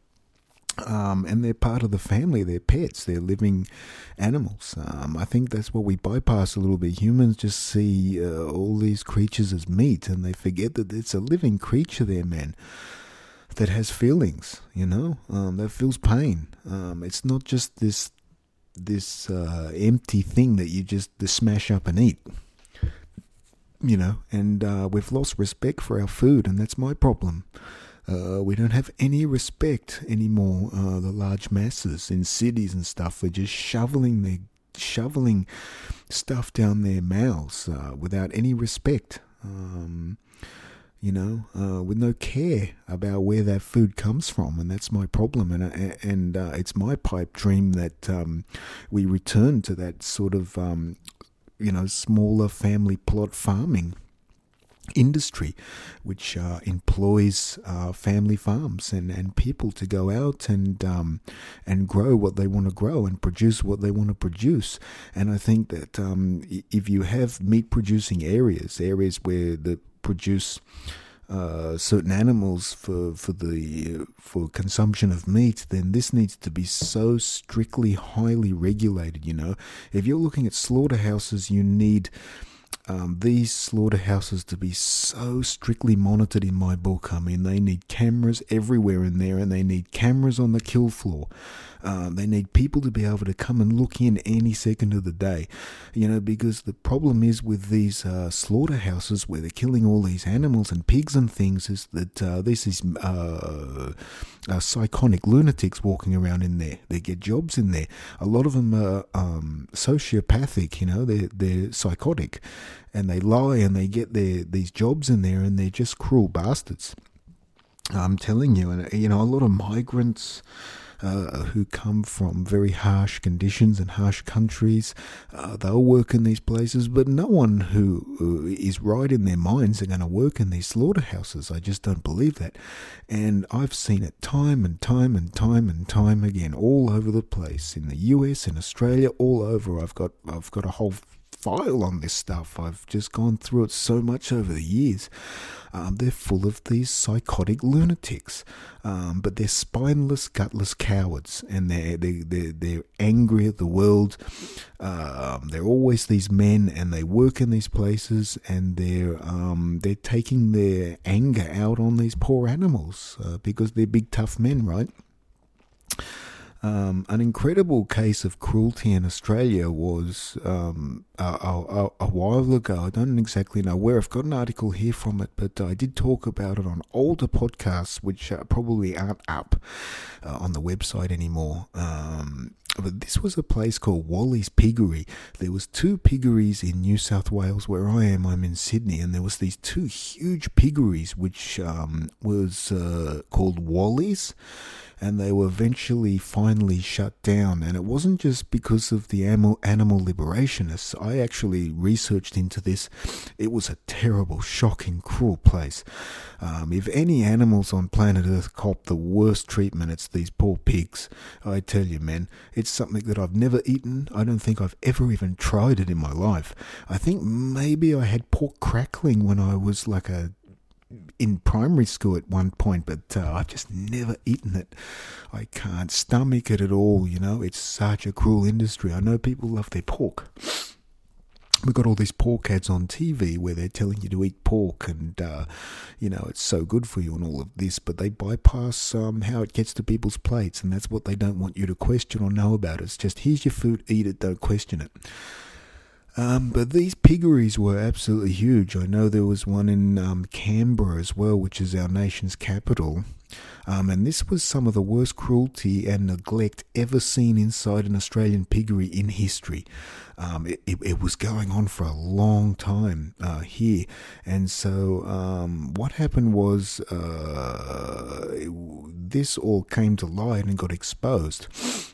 Um, and they're part of the family. They're pets. They're living animals. Um, I think that's what we bypass a little bit. Humans just see uh, all these creatures as meat, and they forget that it's a living creature there, man, that has feelings, you know, um, that feels pain. Um, it's not just this this uh, empty thing that you just smash up and eat, you know, and uh, we've lost respect for our food, and that's my problem. Uh, we don't have any respect anymore. Uh, the large masses in cities and stuff are just shoveling their shoveling stuff down their mouths uh, without any respect. Um, you know, uh, with no care about where that food comes from, and that's my problem. And and uh, it's my pipe dream that um, we return to that sort of um, you know, smaller family plot farming industry, which uh, employs uh, family farms and, and people to go out and um, and grow what they want to grow and produce what they want to produce. And I think that um, if you have meat producing areas, areas where the produce uh, certain animals for for the uh, for consumption of meat, then this needs to be so strictly, highly regulated. You know, if you're looking at slaughterhouses, you need Um, these slaughterhouses to be so strictly monitored in my book. I mean, they need cameras everywhere in there, and they need cameras on the kill floor. Um, they need people to be able to come and look in any second of the day, you know, because the problem is with these uh, slaughterhouses where they're killing all these animals and pigs and things is that uh, this is uh, uh, psychotic lunatics walking around in there. They get jobs in there. A lot of them are um, sociopathic, you know, they're, they're psychotic, and they lie and they get their these jobs in there, and they're just cruel bastards. I'm telling you, and you know, a lot of migrants Uh, who come from very harsh conditions and harsh countries. Uh, they'll work in these places, but no one who uh, is right in their minds are going to work in these slaughterhouses. I just don't believe that. And I've seen it time and time and time and time again, all over the place, in the U S, in Australia, all over. I've got I've got a whole file on this stuff. I've just gone through it so much over the years. Um, they're full of these psychotic lunatics, um, but they're spineless, gutless cowards, and they're they they they're angry at the world. Um, they're always these men, and they work in these places, and they're um, they're taking their anger out on these poor animals uh, because they're big tough men, right? Um, an incredible case of cruelty in Australia was um, a, a, a while ago. I don't exactly know where. I've got an article here from it, but I did talk about it on older podcasts, which uh, probably aren't up uh, on the website anymore. Um, but this was a place called Wally's Piggery. There was two piggeries in New South Wales, where I am. I'm in Sydney, and there was these two huge piggeries, which um, was uh, called Wally's. And they were eventually finally shut down. And it wasn't just because of the animal, animal liberationists. I actually researched into this. It was a terrible, shocking, cruel place. Um, if any animals on planet Earth cop the worst treatment, it's these poor pigs. I tell you, man, it's something that I've never eaten. I don't think I've ever even tried it in my life. I think maybe I had pork crackling when I was like a in primary school at one point, but uh, I've just never eaten it. I can't stomach it at all, you know. It's such a cruel industry. I know people love their pork. We've got all these pork ads on T V where they're telling you to eat pork and, uh, you know, it's so good for you and all of this, but they bypass um, how it gets to people's plates, and that's what they don't want you to question or know about. It's just, here's your food, eat it, don't question it. Um, but these piggeries were absolutely huge. I know there was one in um, Canberra as well, which is our nation's capital. Um, and this was some of the worst cruelty and neglect ever seen inside an Australian piggery in history. Um, it, it, it was going on for a long time uh, here. And so um, what happened was uh, it, this all came to light and got exposed.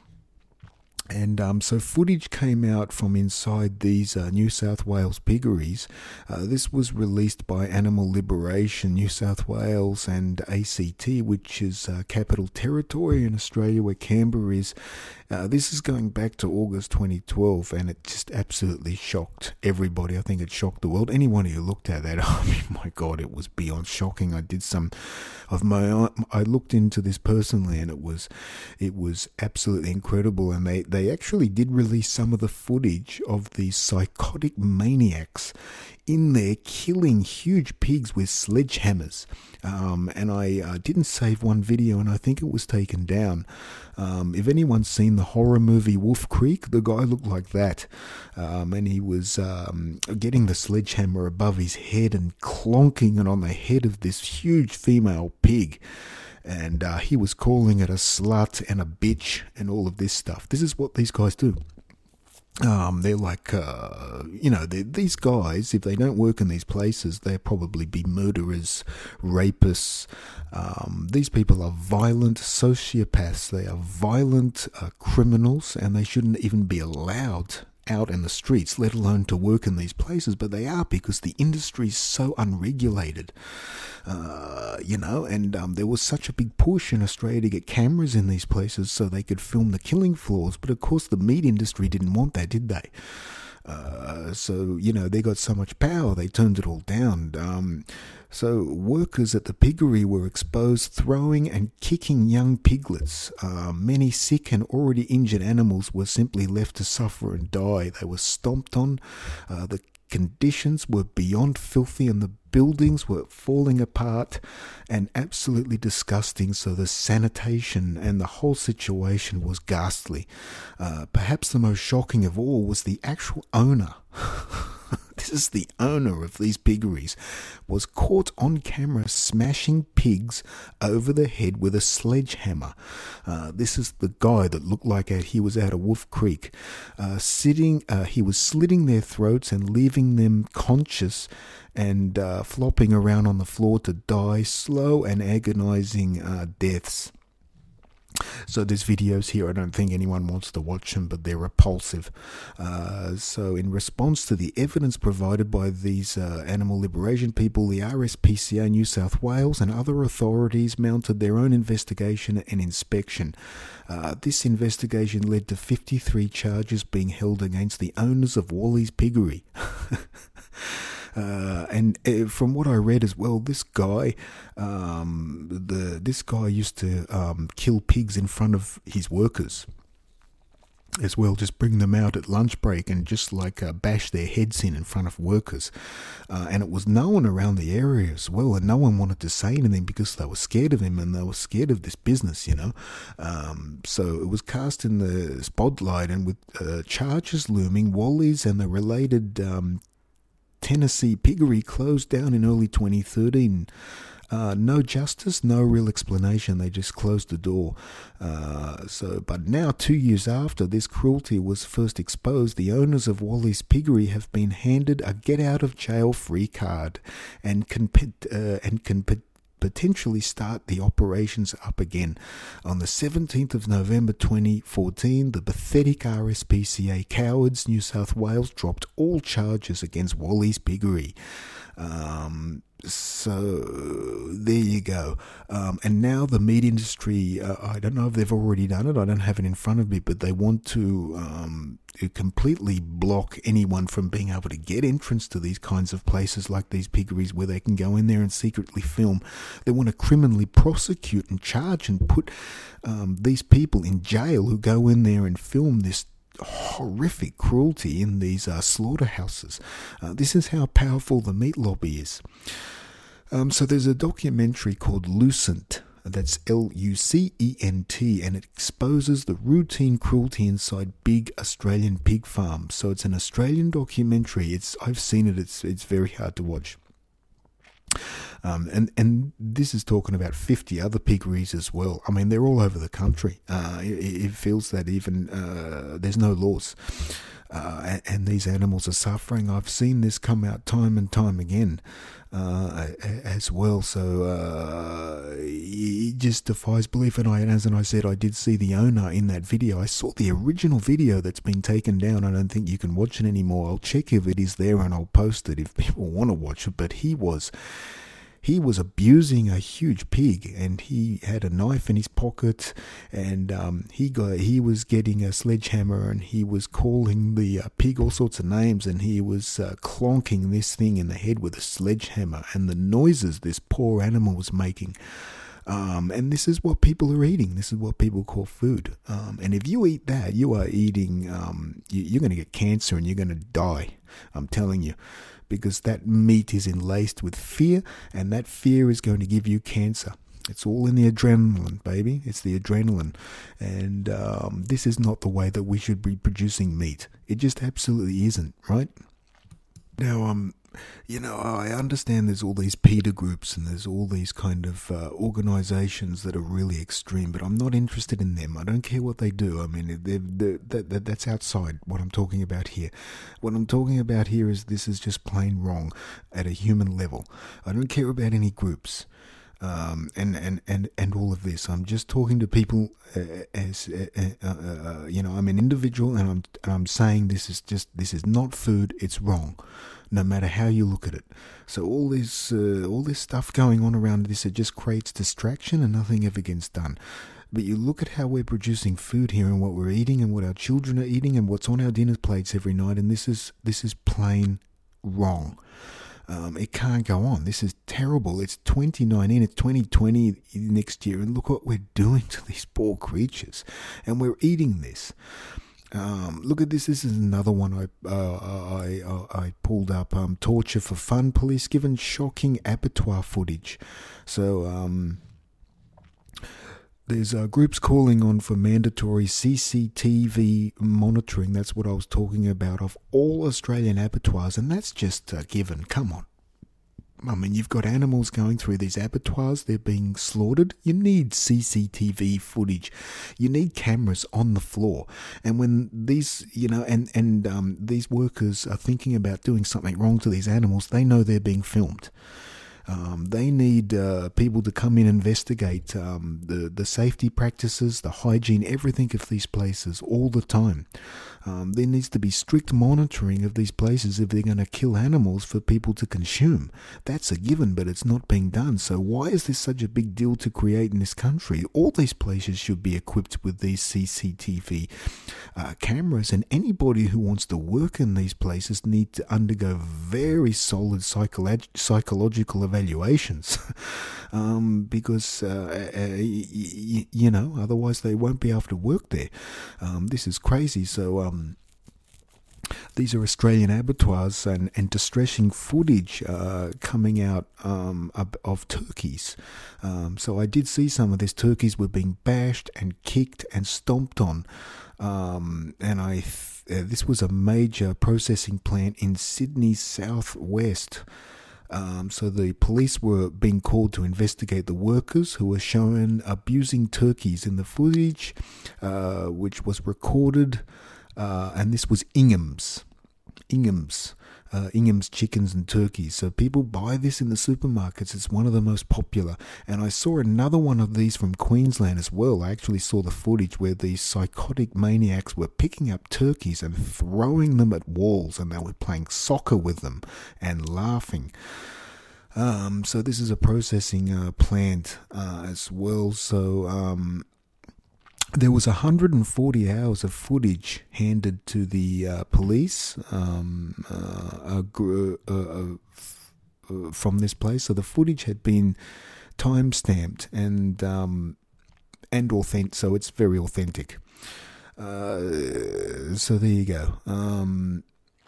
And um, so footage came out from inside these uh, New South Wales piggeries. Uh, this was released by Animal Liberation New South Wales and A C T, which is uh, Capital Territory in Australia, where Canberra is. Uh, this is going back to August twenty twelve, and it just absolutely shocked everybody. I think it shocked the world. Anyone who looked at that, I mean, my God, it was beyond shocking. I did some of my own, I looked into this personally, and it was, it was absolutely incredible. And they, they actually did release some of the footage of these psychotic maniacs in there killing huge pigs with sledgehammers. Um, and I uh, didn't save one video, and I think it was taken down. Um, if anyone's seen the horror movie Wolf Creek, the guy looked like that. Um, and he was um, getting the sledgehammer above his head and clonking it on the head of this huge female pig. And uh, he was calling it a slut and a bitch and all of this stuff. This is what these guys do. Um, they're like, uh, you know, these guys, if they don't work in these places, they'll probably be murderers, rapists. Um, these people are violent sociopaths. They are violent uh, criminals, and they shouldn't even be allowed out in the streets, let alone to work in these places, but they are, because the industry is so unregulated, uh, you know, and um, there was such a big push in Australia to get cameras in these places so they could film the killing floors, but of course the meat industry didn't want that, did they? Uh, so, you know, they got so much power, they turned it all down. Um, so workers at the piggery were exposed throwing and kicking young piglets. Uh, many sick and already injured animals were simply left to suffer and die. They were stomped on. Uh, the conditions were beyond filthy, and the buildings were falling apart and absolutely disgusting. So the sanitation and the whole situation was ghastly. Uh, perhaps the most shocking of all was the actual owner. This is the owner of these piggeries, was caught on camera smashing pigs over the head with a sledgehammer. Uh, this is the guy that looked like he was out of Wolf Creek. Uh, sitting, uh, he was slitting their throats and leaving them conscious and uh, flopping around on the floor to die slow and agonizing uh, deaths. So there's videos here. I don't think anyone wants to watch them, but they're repulsive. Uh, so in response to the evidence provided by these uh, animal liberation people, the R S P C A New South Wales and other authorities mounted their own investigation and inspection. Uh, this investigation led to fifty-three charges being held against the owners of Wally's Piggery. Uh, and uh, from what I read as well, this guy, um, the this guy used to um, kill pigs in front of his workers as well, just bring them out at lunch break and just like uh, bash their heads in in front of workers. Uh, and it was known around the area as well, and no one wanted to say anything because they were scared of him and they were scared of this business, you know. Um, so it was cast in the spotlight, and with uh, charges looming, Wally's and the related um, Tennessee piggery closed down in early twenty thirteen. Uh, no justice, no real explanation. They just closed the door. Uh, so, but now, two years after this cruelty was first exposed, the owners of Wally's Piggery have been handed a get-out-of-jail-free card and can uh, and can. potentially start the operations up again. On the seventeenth of November twenty fourteen, the pathetic R S P C A cowards New South Wales dropped all charges against Wally's Piggery. Um, so there you go. Um, and now the meat industry, uh, I don't know if they've already done it, I don't have it in front of me, but they want to um, completely block anyone from being able to get entrance to these kinds of places like these piggeries where they can go in there and secretly film. They want to criminally prosecute and charge and put um, these people in jail who go in there and film this horrific cruelty in these uh, slaughterhouses. Uh, this is how powerful the meat lobby is. Um, so there's a documentary called Lucent, that's L U C E N T, and it exposes the routine cruelty inside big Australian pig farms. So it's an Australian documentary. It's I've seen it. It's it's very hard to watch. Um, and, and this is talking about fifty other piggeries as well. I mean, they're all over the country. Uh, it, it feels that even uh, there's no laws. Uh, and, and these animals are suffering. I've seen this come out time and time again uh, as well. So uh, it just defies belief. And I, as I said, I did see the owner in that video. I saw the original video that's been taken down. I don't think you can watch it anymore. I'll check if it is there and I'll post it if people want to watch it. But he was... He was abusing a huge pig, and he had a knife in his pocket, and um, he got he was getting a sledgehammer, and he was calling the uh, pig all sorts of names, and he was uh, clonking this thing in the head with a sledgehammer, and the noises this poor animal was making. Um, and this is what people are eating. This is what people call food. Um, and if you eat that, you are eating, um, you, you're going to get cancer and you're going to die. I'm telling you. Because that meat is enlaced with fear, and that fear is going to give you cancer. It's all in the adrenaline, baby. It's the adrenaline. And um, this is not the way that we should be producing meat. It just absolutely isn't, right? Now, um, you know, I understand there's all these PETA groups and there's all these kind of uh, organizations that are really extreme, but I'm not interested in them. I don't care what they do. I mean, they're, they're, that, that, that's outside what I'm talking about here. What I'm talking about here is this is just plain wrong at a human level. I don't care about any groups. Um, and, and, and, and all of this. I'm just talking to people uh, as, uh, uh, uh, you know, I'm an individual, and I'm, and I'm saying this is just, this is not food, it's wrong, no matter how you look at it. So all this, uh, all this stuff going on around this, it just creates distraction and nothing ever gets done. But you look at how we're producing food here and what we're eating and what our children are eating and what's on our dinner plates every night, and this is this is plain wrong. Um, it can't go on. This is terrible. It's twenty nineteen, it's twenty twenty next year, and look what we're doing to these poor creatures. And we're eating this. Um, look at this. This is another one I uh, I, I I pulled up. Um, torture for fun. Police given shocking abattoir footage. So um, there's uh, groups calling on for mandatory C C T V monitoring. That's what I was talking about, of all Australian abattoirs, and that's just a given. Come on. I mean, you've got animals going through these abattoirs, they're being slaughtered. You need C C T V footage. You need cameras on the floor. And when these, you know, and, and um, these workers are thinking about doing something wrong to these animals, they know they're being filmed. Um, they need uh, people to come in and investigate um, the, the safety practices, the hygiene, everything of these places all the time. Um, there needs to be strict monitoring of these places if they're going to kill animals for people to consume. That's a given, but it's not being done. So why is this such a big deal to create in this country? All these places should be equipped with these C C T V uh, cameras, and anybody who wants to work in these places need to undergo very solid psycholo- psychological evaluations um, because, uh, uh, y- y- you know, otherwise they won't be able to work there. Um, this is crazy. So, um, these are Australian abattoirs, and, and distressing footage uh, coming out um, of, of turkeys. Um, so I did see some of these turkeys were being bashed and kicked and stomped on. Um, and I th- uh, this was a major processing plant in Sydney's southwest. Um, so the police were being called to investigate the workers who were shown abusing turkeys in the footage, uh, which was recorded. Uh, and this was Ingham's, Ingham's, uh, Ingham's chickens and turkeys. So people buy this in the supermarkets. It's one of the most popular. And I saw another one of these from Queensland as well. I actually saw the footage where these psychotic maniacs were picking up turkeys and throwing them at walls, and they were playing soccer with them and laughing. Um, so this is a processing uh, plant uh, as well. So um, there was one hundred forty hours of footage handed to the uh, police um, uh, uh, uh, uh, from this place. So the footage had been time stamped and um, and authentic. So it's very authentic. Uh, so there you go. Um,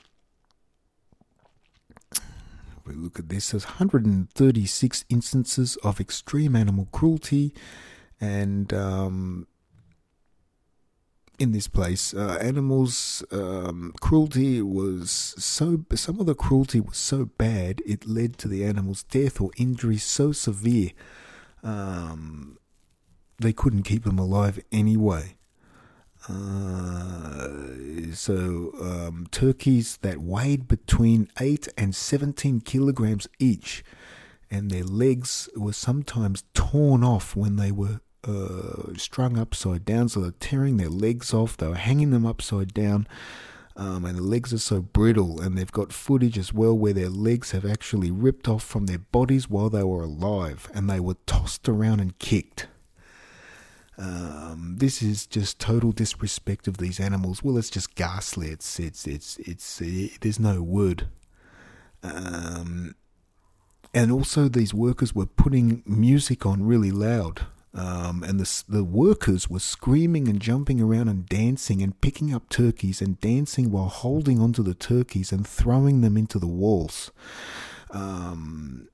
we look at this. There's one hundred thirty-six instances of extreme animal cruelty, and um, in this place, uh, animals um, cruelty was so. Some of the cruelty was so bad it led to the animal's death or injury so severe um, they couldn't keep them alive anyway. Uh, so um, turkeys that weighed between eight and seventeen kilograms each, and their legs were sometimes torn off when they were uh, strung upside down. So they're tearing their legs off. They were hanging them upside down, um, and the legs are so brittle. And they've got footage as well where their legs have actually ripped off from their bodies while they were alive, and they were tossed around and kicked. Um, this is just total disrespect of these animals. Well, it's just ghastly. It's it's it's it's. It, there's no word. Um, and also, these workers were putting music on really loud. Um, and the the workers were screaming and jumping around and dancing and picking up turkeys and dancing while holding onto the turkeys and throwing them into the walls. Um,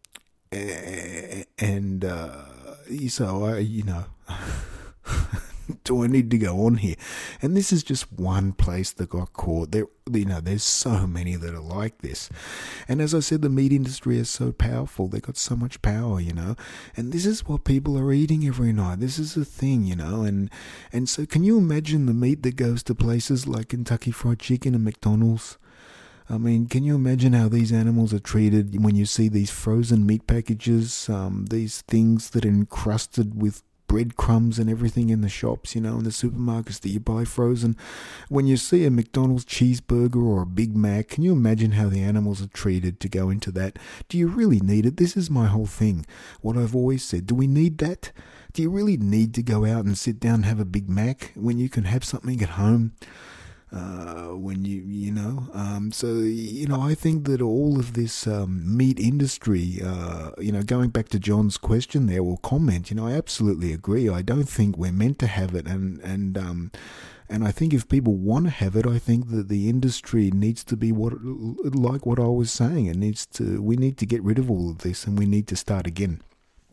and uh, so I, you know, do I need to go on here? And this is just one place that got caught. There, you know, there's so many that are like this. And as I said, the meat industry is so powerful. They got so much power, you know. And this is what people are eating every night. This is the thing, you know. And and so, can you imagine the meat that goes to places like Kentucky Fried Chicken and McDonald's? I mean, can you imagine how these animals are treated when you see these frozen meat packages, um, these things that are encrusted with breadcrumbs and everything in the shops, you know, in the supermarkets that you buy frozen. When you see a McDonald's cheeseburger or a Big Mac, can you imagine how the animals are treated to go into that? Do you really need it? This is my whole thing. What I've always said, do we need that? Do you really need to go out and sit down and have a Big Mac when you can have something at home? Uh, when you, you know, um, so, you know, I think that all of this um, meat industry, uh, you know, going back to John's question there or comment, you know, I absolutely agree. I don't think we're meant to have it. And, and, um, and I think if people want to have it, I think that the industry needs to be what, like what I was saying, it needs to, we need to get rid of all of this and we need to start again.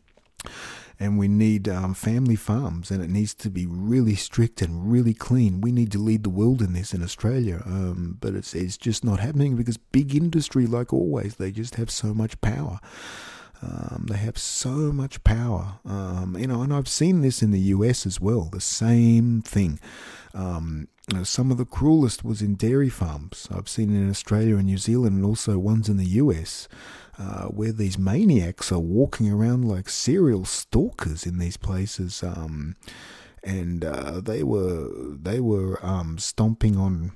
And we need um, family farms, and it needs to be really strict and really clean. We need to lead the world in this in Australia, um, but it's it's just not happening because big industry, like always, they just have so much power. Um, they have so much power, um, you know, and I've seen this in the U S as well. The same thing. Um, you know, some of the cruelest was in dairy farms. I've seen it in Australia and New Zealand, and also ones in the U S. Uh, where these maniacs are walking around like serial stalkers in these places, um, and uh, they were they were um, stomping on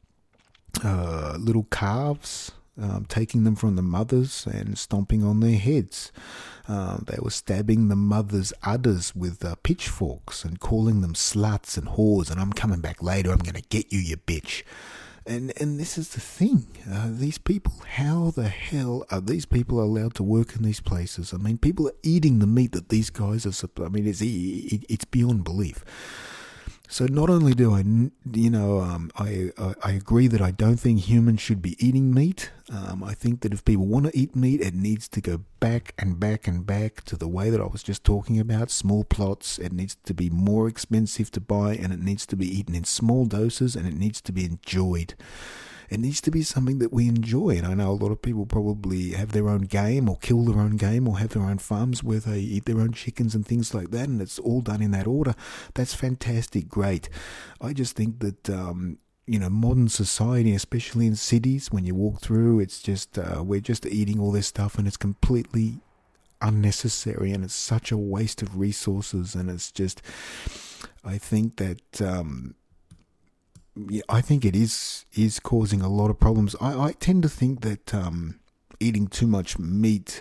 uh, little calves, um, taking them from the mothers and stomping on their heads. Uh, they were stabbing the mothers' udders with uh, pitchforks and calling them sluts and whores. And I'm coming back later. I'm going to get you, you bitch. And and this is the thing, uh, these people, how the hell are these people allowed to work in these places? I mean, people are eating the meat that these guys are, I mean, it's, it, it's beyond belief. So not only do I, you know, um, I, I I agree that I don't think humans should be eating meat. Um, I think that if people want to eat meat, it needs to go back and back and back to the way that I was just talking about, small plots. It needs to be more expensive to buy, and it needs to be eaten in small doses, and it needs to be enjoyed. It needs to be something that we enjoy. And I know a lot of people probably have their own game or kill their own game or have their own farms where they eat their own chickens and things like that. And it's all done in that order. That's fantastic. Great. I just think that, um, you know, modern society, especially in cities, when you walk through, it's just, uh, we're just eating all this stuff and it's completely unnecessary and it's such a waste of resources. And it's just, I think that, um, Yeah, I think it is is causing a lot of problems. I, I tend to think that um, eating too much meat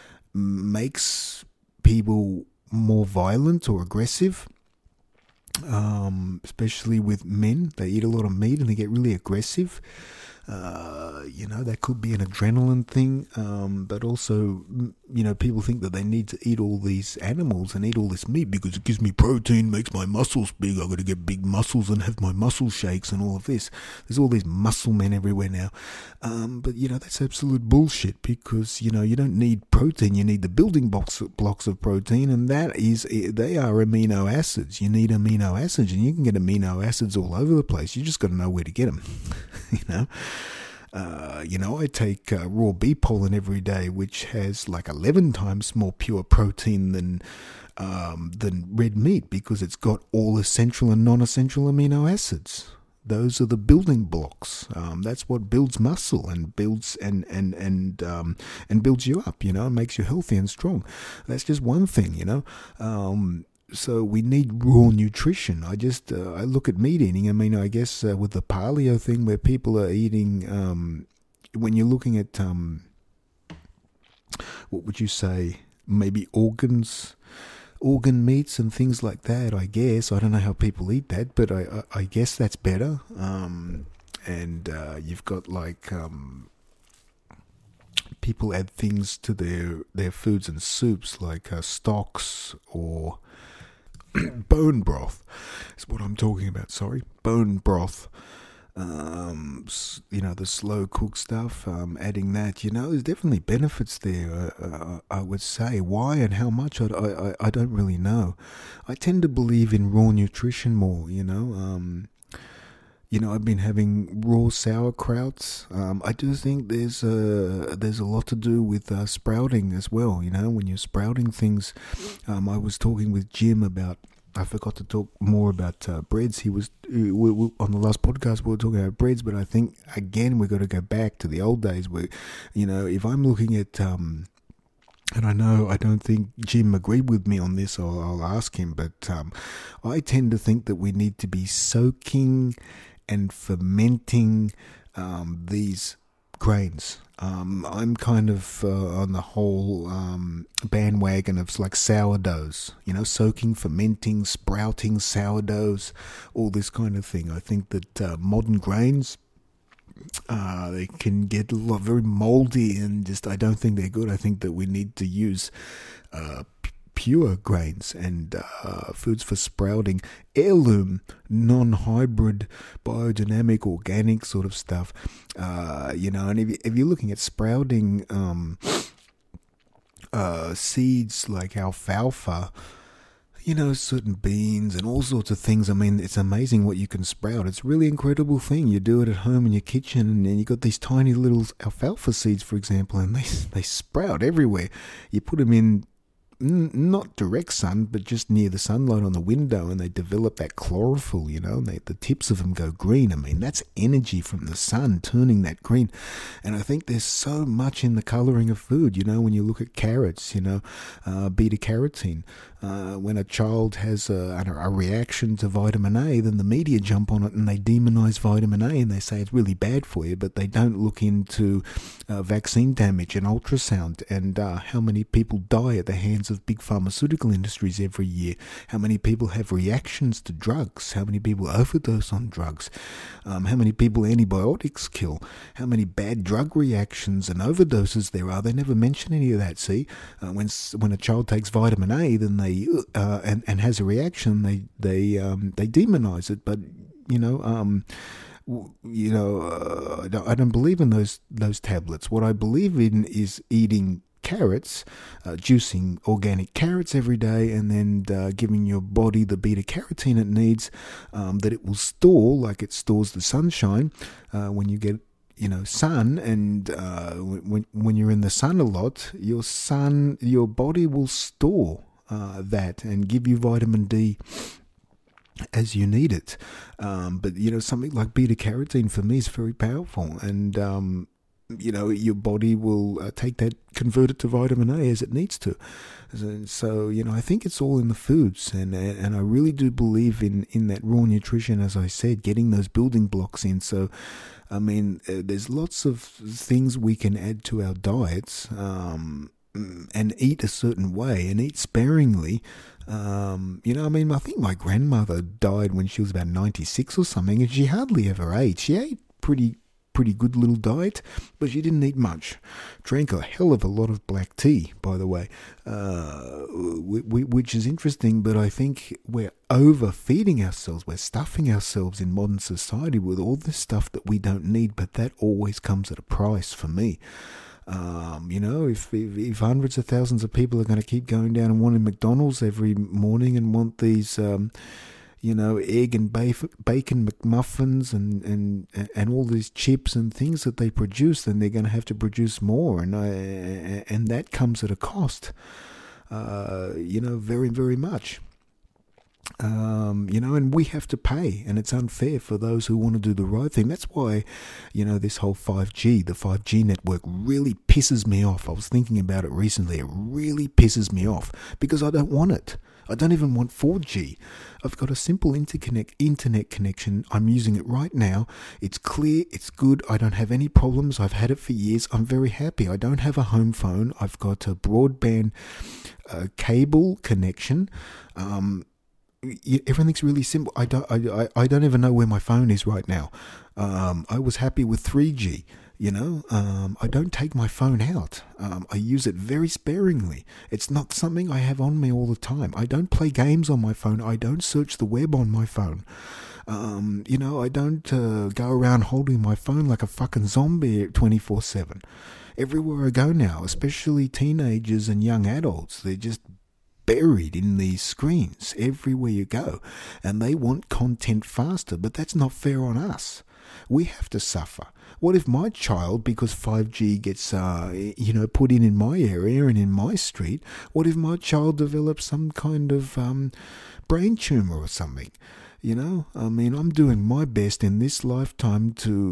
makes people more violent or aggressive, um, especially with men. They eat a lot of meat and they get really aggressive. Uh, you know, that could be an adrenaline thing, um, but also, you know, people think that they need to eat all these animals and eat all this meat because it gives me protein, makes my muscles big. I've got to get big muscles and have my muscle shakes and all of this. There's all these muscle men everywhere now. Um, but, you know, that's absolute bullshit because, you know, you don't need protein. You need the building blocks, blocks of protein, and that is, they are amino acids. You need amino acids, and you can get amino acids all over the place. You just got to know where to get them, you know. Uh, you know, I take uh, raw bee pollen every day, which has like eleven times more pure protein than um, than red meat because it's got all essential and non-essential amino acids. Those are the building blocks. Um, that's what builds muscle and builds and and and um, and builds you up. You know, and makes you healthy and strong. That's just one thing. You know. Um, So we need raw nutrition. I just, uh, I look at meat eating. I mean, I guess uh, with the paleo thing where people are eating, um, when you're looking at, um, what would you say, maybe organs, organ meats and things like that, I guess. I don't know how people eat that, but I, I, I guess that's better. Um, and uh, you've got like, um, people add things to their, their foods and soups like uh, stocks or bone broth is what I'm talking about, sorry. Bone broth. Um, you know, the slow cook stuff, um, adding that, you know, there's definitely benefits there, uh, uh, I would say. Why and how much, I, I, I don't really know. I tend to believe in raw nutrition more, you know. Um, you know, I've been having raw sauerkrauts. Um, I do think there's a, there's a lot to do with uh, sprouting as well, you know, when you're sprouting things. Um, I was talking with Jim about, I forgot to talk more about uh, breads. He was, we, we, on the last podcast we were talking about breads, but I think, again, we've got to go back to the old days where, you know, if I'm looking at, um, And I know I don't think Jim agreed with me on this, or I'll ask him, but um, I tend to think that we need to be soaking and fermenting um, these grains. Um, I'm kind of uh, on the whole um, bandwagon of like sourdoughs, you know, soaking, fermenting, sprouting sourdoughs, all this kind of thing. I think that uh, modern grains, Uh, they can get a lot very moldy, and just I don't think they're good. I think that we need to use uh, p- pure grains and uh, foods for sprouting, heirloom, non-hybrid, biodynamic, organic sort of stuff. Uh, you know, and if, you, if you're looking at sprouting um, uh, seeds like alfalfa, you know, certain beans and all sorts of things. I mean, it's amazing what you can sprout. It's a really incredible thing. You do it at home in your kitchen, and then you got these tiny little alfalfa seeds, for example, and they they sprout everywhere. You put them in n- not direct sun, but just near the sunlight on the window, and they develop that chlorophyll, you know, and they, the tips of them go green. I mean, that's energy from the sun turning that green. And I think there's so much in the colouring of food, you know, when you look at carrots, you know, uh, beta-carotene. Uh, when a child has a, a reaction to vitamin A, then the media jump on it and they demonize vitamin A and they say it's really bad for you, but they don't look into uh, vaccine damage and ultrasound and uh, how many people die at the hands of big pharmaceutical industries every year, how many people have reactions to drugs, how many people overdose on drugs, um, how many people antibiotics kill, how many bad drug reactions and overdoses there are. They never mention any of that, see? Uh, when when a child takes vitamin A, then they Uh, and and has a reaction, they they um, they demonize it. But you know, um, you know, uh, I, don't, I don't believe in those those tablets. What I believe in is eating carrots, uh, juicing organic carrots every day, and then uh, giving your body the beta carotene it needs, um, that it will store, like it stores the sunshine uh, when you get, you know, sun, and uh, when when you're in the sun a lot, your sun, your body will store Uh, that and give you vitamin D as you need it. Um, but, you know, something like beta-carotene for me is very powerful. And, um, you know, your body will uh, take that, convert it to vitamin A as it needs to. So, so, you know, I think it's all in the foods. And and I really do believe in, in that raw nutrition, as I said, getting those building blocks in. So, I mean, uh, there's lots of things we can add to our diets, um, and eat a certain way and eat sparingly. Um, you know, I mean, I think my grandmother died when she was about ninety-six or something, and she hardly ever ate. She ate pretty pretty good little diet, but she didn't eat much. Drank a hell of a lot of black tea, by the way, uh, which is interesting, but I think we're overfeeding ourselves. We're stuffing ourselves in modern society with all this stuff that we don't need, but that always comes at a price for me. Um, you know, if, if if hundreds of thousands of people are going to keep going down and wanting McDonald's every morning and want these, um, you know, egg and bacon McMuffins and, and, and all these chips and things that they produce, then they're going to have to produce more, and uh, and that comes at a cost. Uh, you know, very very much. Um, you know, and we have to pay, and it's unfair for those who want to do the right thing. That's why, you know, this whole five G, the five G network really pisses me off. I was thinking about it recently. It really pisses me off because I don't want it. I don't even want four G. I've got a simple interconnect, internet connection. I'm using it right now. It's clear. It's good. I don't have any problems. I've had it for years. I'm very happy. I don't have a home phone. I've got a broadband uh, cable connection. Um, Everything's really simple. I don't. I, I don't even know where my phone is right now. Um, I was happy with three G. You know, um, I don't take my phone out. Um, I use it very sparingly. It's not something I have on me all the time. I don't play games on my phone. I don't search the web on my phone. Um, you know, I don't uh, go around holding my phone like a fucking zombie twenty-four seven. Everywhere I go now, especially teenagers and young adults, they're just buried in these screens everywhere you go, and they want content faster, but that's not fair on us. We have to suffer. What if my child, because five G gets uh, you know, put in in my area and in my street, what if my child develops some kind of um, brain tumor or something? You know, I mean, I'm doing my best in this lifetime to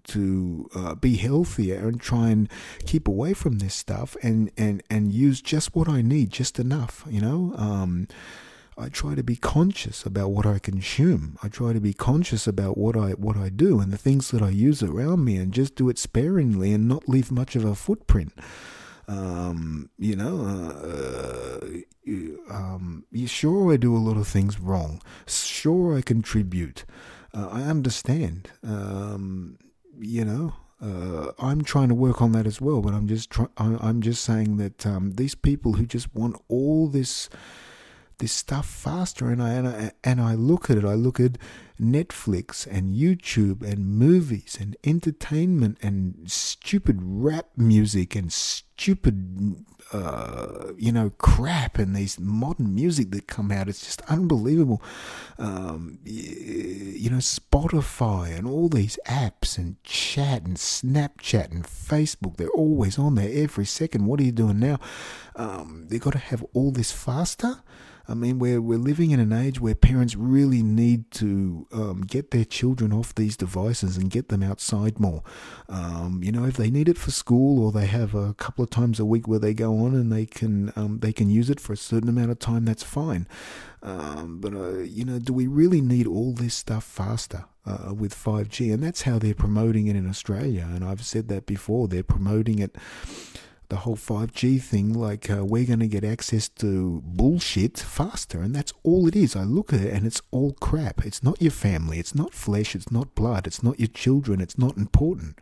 to uh, be healthier and try and keep away from this stuff and, and, and use just what I need, just enough, you know. Um, I try to be conscious about what I consume. I try to be conscious about what I what I do and the things that I use around me, and just do it sparingly and not leave much of a footprint. Um, you know, uh, um, you sure I do a lot of things wrong. Sure I contribute. Uh, I understand. Um, you know, uh, I'm trying to work on that as well. But I'm just try- I'm just saying that um, these people who just want all this. this stuff faster, and I, and I and I look at it. I look at Netflix and YouTube and movies and entertainment and stupid rap music and stupid, uh, you know, crap and these modern music that come out. It's just unbelievable. Um, you know, Spotify and all these apps and chat and Snapchat and Facebook. They're always on there every second. What are you doing now? Um, they've got to have all this faster. I mean, we're, we're living in an age where parents really need to um, get their children off these devices and get them outside more. Um, you know, if they need it for school, or they have a couple of times a week where they go on and they can um, they can use it for a certain amount of time, that's fine. Um, but, uh, you know, do we really need all this stuff faster uh, with five G? And that's how they're promoting it in Australia. And I've said that before. They're promoting it, the whole five G thing, like uh, we're going to get access to bullshit faster, and that's all it is. I look at it and it's all crap. It's not your family, it's not flesh, it's not blood, it's not your children, it's not important.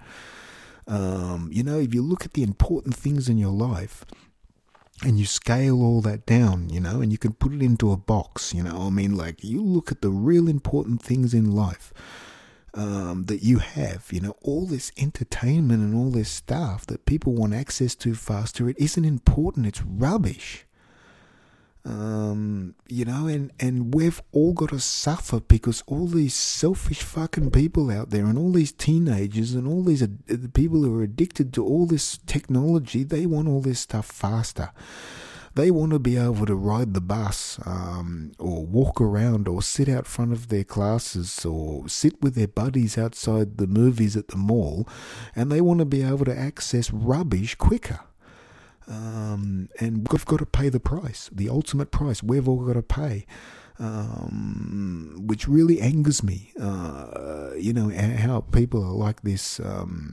Um, you know, if you look at the important things in your life and you scale all that down, you know, and you can put it into a box, you know, I mean, like, you look at the real important things in life. Um, that you have, you know, all this entertainment and all this stuff that people want access to faster, it isn't important, it's rubbish. Um, you know, and, and we've all got to suffer because all these selfish fucking people out there and all these teenagers and all these uh, people who are addicted to all this technology, they want all this stuff faster. They want to be able to ride the bus um, or walk around or sit out front of their classes or sit with their buddies outside the movies at the mall, and they want to be able to access rubbish quicker. Um, and we've got to pay the price, the ultimate price. We've all got to pay, um, which really angers me. Uh, you know, how people are like this um,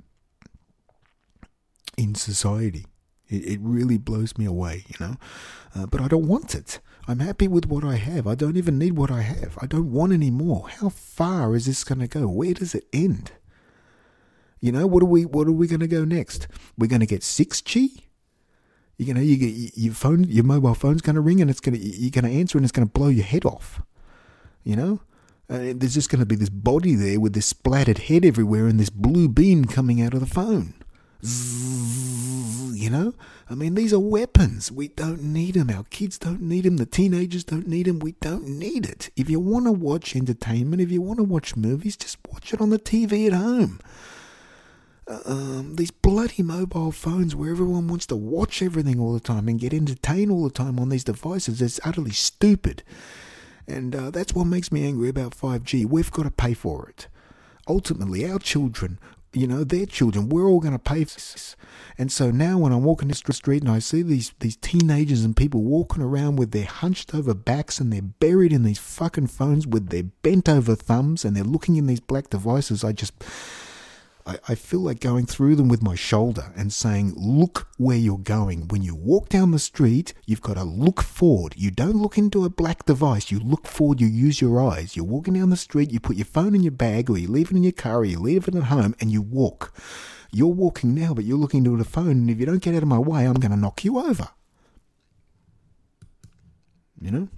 in society. It, it really blows me away, you know. Uh, but I don't want it. I'm happy with what I have. I don't even need what I have. I don't want any more. How far is this going to go? Where does it end? You know, what are we? What are we going to go next? We're going to get six G. You know, you get your phone, your mobile phone's going to ring, and it's going to you're going to answer, and it's going to blow your head off. You know, uh, there's just going to be this body there with this splattered head everywhere, and this blue beam coming out of the phone. Zzz, you know, I mean, these are weapons. We don't need them. Our kids don't need them. The teenagers don't need them. We don't need it. If you want to watch entertainment, if you want to watch movies, just watch it on the T V at home. Um, these bloody mobile phones where everyone wants to watch everything all the time and get entertained all the time on these devices, it's utterly stupid. And uh, that's what makes me angry about five G. We've got to pay for it. Ultimately, our children, you know, their children, we're all going to pay for this. And so now when I'm walking down the street and I see these, these teenagers and people walking around with their hunched over backs and they're buried in these fucking phones with their bent over thumbs and they're looking in these black devices, I just... I, I feel like going through them with my shoulder and saying, look where you're going. When you walk down the street, you've got to look forward. You don't look into a black device. You look forward. You use your eyes. You're walking down the street. You put your phone in your bag, or you leave it in your car, or you leave it at home, and you walk. You're walking now, but you're looking into the phone, and if you don't get out of my way, I'm going to knock you over. You know?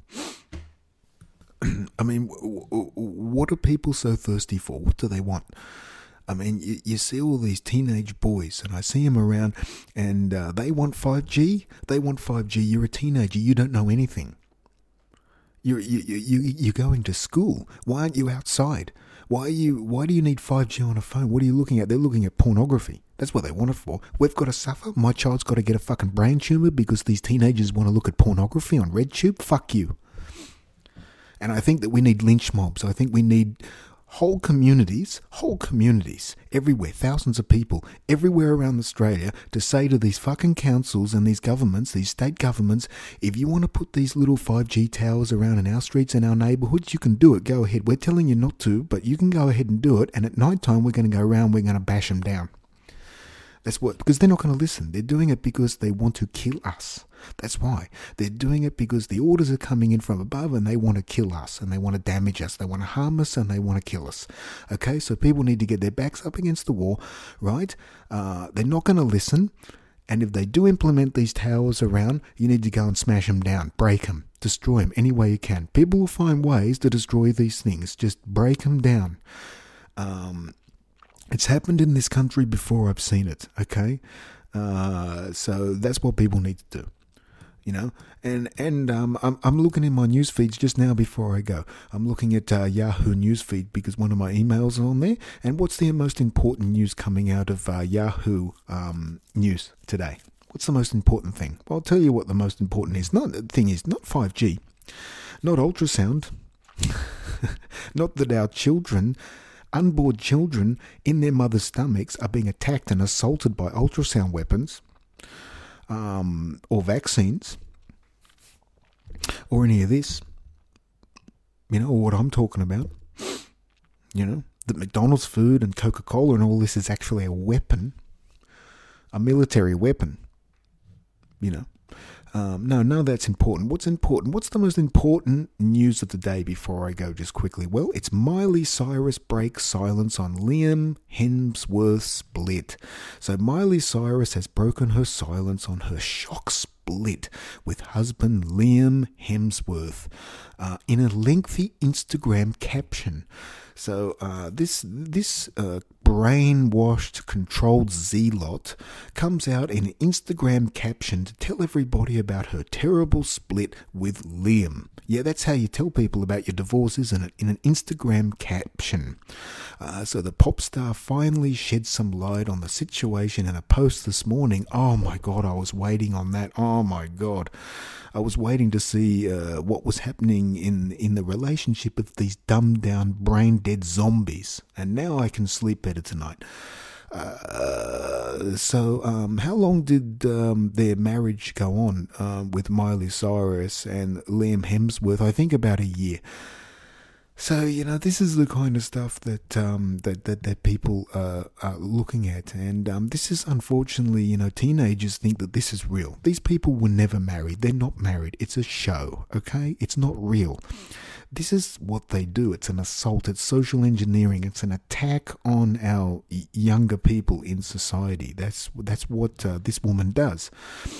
I mean, what are people so thirsty for? What do they want? I mean, you, you see all these teenage boys, and I see them around, and uh, they want five G. They want five G. You're a teenager. You don't know anything. You're you you you're going to school. Why aren't you outside? Why are you? Why do you need five G on a phone? What are you looking at? They're looking at pornography. That's what they want it for. We've got to suffer. My child's got to get a fucking brain tumor because these teenagers want to look at pornography on RedTube. Fuck you. And I think that we need lynch mobs. I think we need whole communities, whole communities, everywhere, thousands of people, everywhere around Australia, to say to these fucking councils and these governments, these state governments, if you want to put these little five G towers around in our streets and our neighbourhoods, you can do it, go ahead. We're telling you not to, but you can go ahead and do it, and at night time we're going to go around, we're going to bash them down. That's what, because they're not going to listen. They're doing it because they want to kill us. That's why. They're doing it because the orders are coming in from above and they want to kill us and they want to damage us. They want to harm us and they want to kill us. Okay, so people need to get their backs up against the wall, right? Uh, they're not going to listen. And if they do implement these towers around, you need to go and smash them down, break them, destroy them any way you can. People will find ways to destroy these things. Just break them down. Um... It's happened in this country before. I've seen it, okay? Uh, so that's what people need to do, you know? And and um, I'm I'm looking in my news feeds just now before I go. I'm looking at uh, Yahoo news feed because one of my emails are on there. And what's the most important news coming out of uh, Yahoo um, news today? What's the most important thing? Well, I'll tell you what the most important is. Not the thing is not five G, not ultrasound, not that our children... Unborn children in their mother's stomachs are being attacked and assaulted by ultrasound weapons um, or vaccines or any of this, you know, or what I'm talking about. You know, that McDonald's food and Coca-Cola and all this is actually a weapon, a military weapon, you know. Um, no, no, that's important. What's important? What's the most important news of the day before I go just quickly? Well, it's Miley Cyrus breaks silence on Liam Hemsworth's split. So Miley Cyrus has broken her silence on her shock split with husband Liam Hemsworth uh, in a lengthy Instagram caption. So uh, this this uh, brainwashed, controlled zealot comes out in an Instagram caption to tell everybody about her terrible split with Liam. Yeah, that's how you tell people about your divorce, isn't it? In an Instagram caption. Uh, so the pop star finally shed some light on the situation in a post this morning. Oh my God, I was waiting on that. Oh my God. I was waiting to see uh, what was happening in, in the relationship of these dumbed down, brain dead zombies. And now I can sleep better tonight. Uh, so, um, how long did um, their marriage go on uh, with Miley Cyrus and Liam Hemsworth? I think about a year. So, you know, this is the kind of stuff that um, that, that, that people uh, are looking at. And um, this is, unfortunately, you know, teenagers think that this is real. These people were never married. They're not married. It's a show, okay? It's not real. This is what they do. It's an assault. It's social engineering. It's an attack on our younger people in society. That's, that's what uh, this woman does.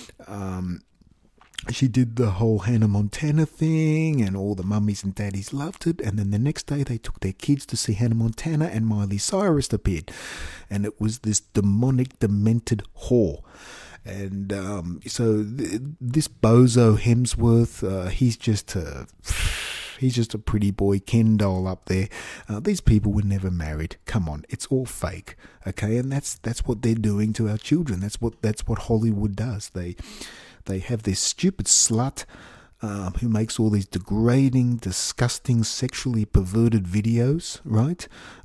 Um She did the whole Hannah Montana thing and all the mummies and daddies loved it. And then the next day they took their kids to see Hannah Montana and Miley Cyrus appeared. And it was this demonic, demented whore. And um, so th- this bozo Hemsworth, uh, he's just a... He's just a pretty boy Ken doll up there. Uh, these people were never married. Come on, it's all fake, okay? And that's that's what they're doing to our children. That's what that's what Hollywood does. They they have this stupid slut um, who makes all these degrading, disgusting, sexually perverted videos, right?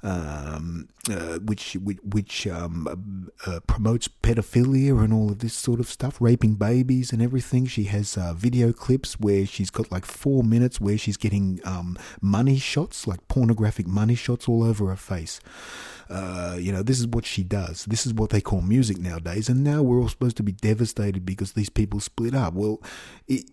Um, uh, which which, which um, uh, promotes pedophilia and all of this sort of stuff, raping babies and everything. She has uh, video clips where she's got like four minutes where she's getting um, money shots, like pornographic money shots all over her face. Uh, you know, this is what she does. This is what they call music nowadays. And now we're all supposed to be devastated because these people split up. Well, it,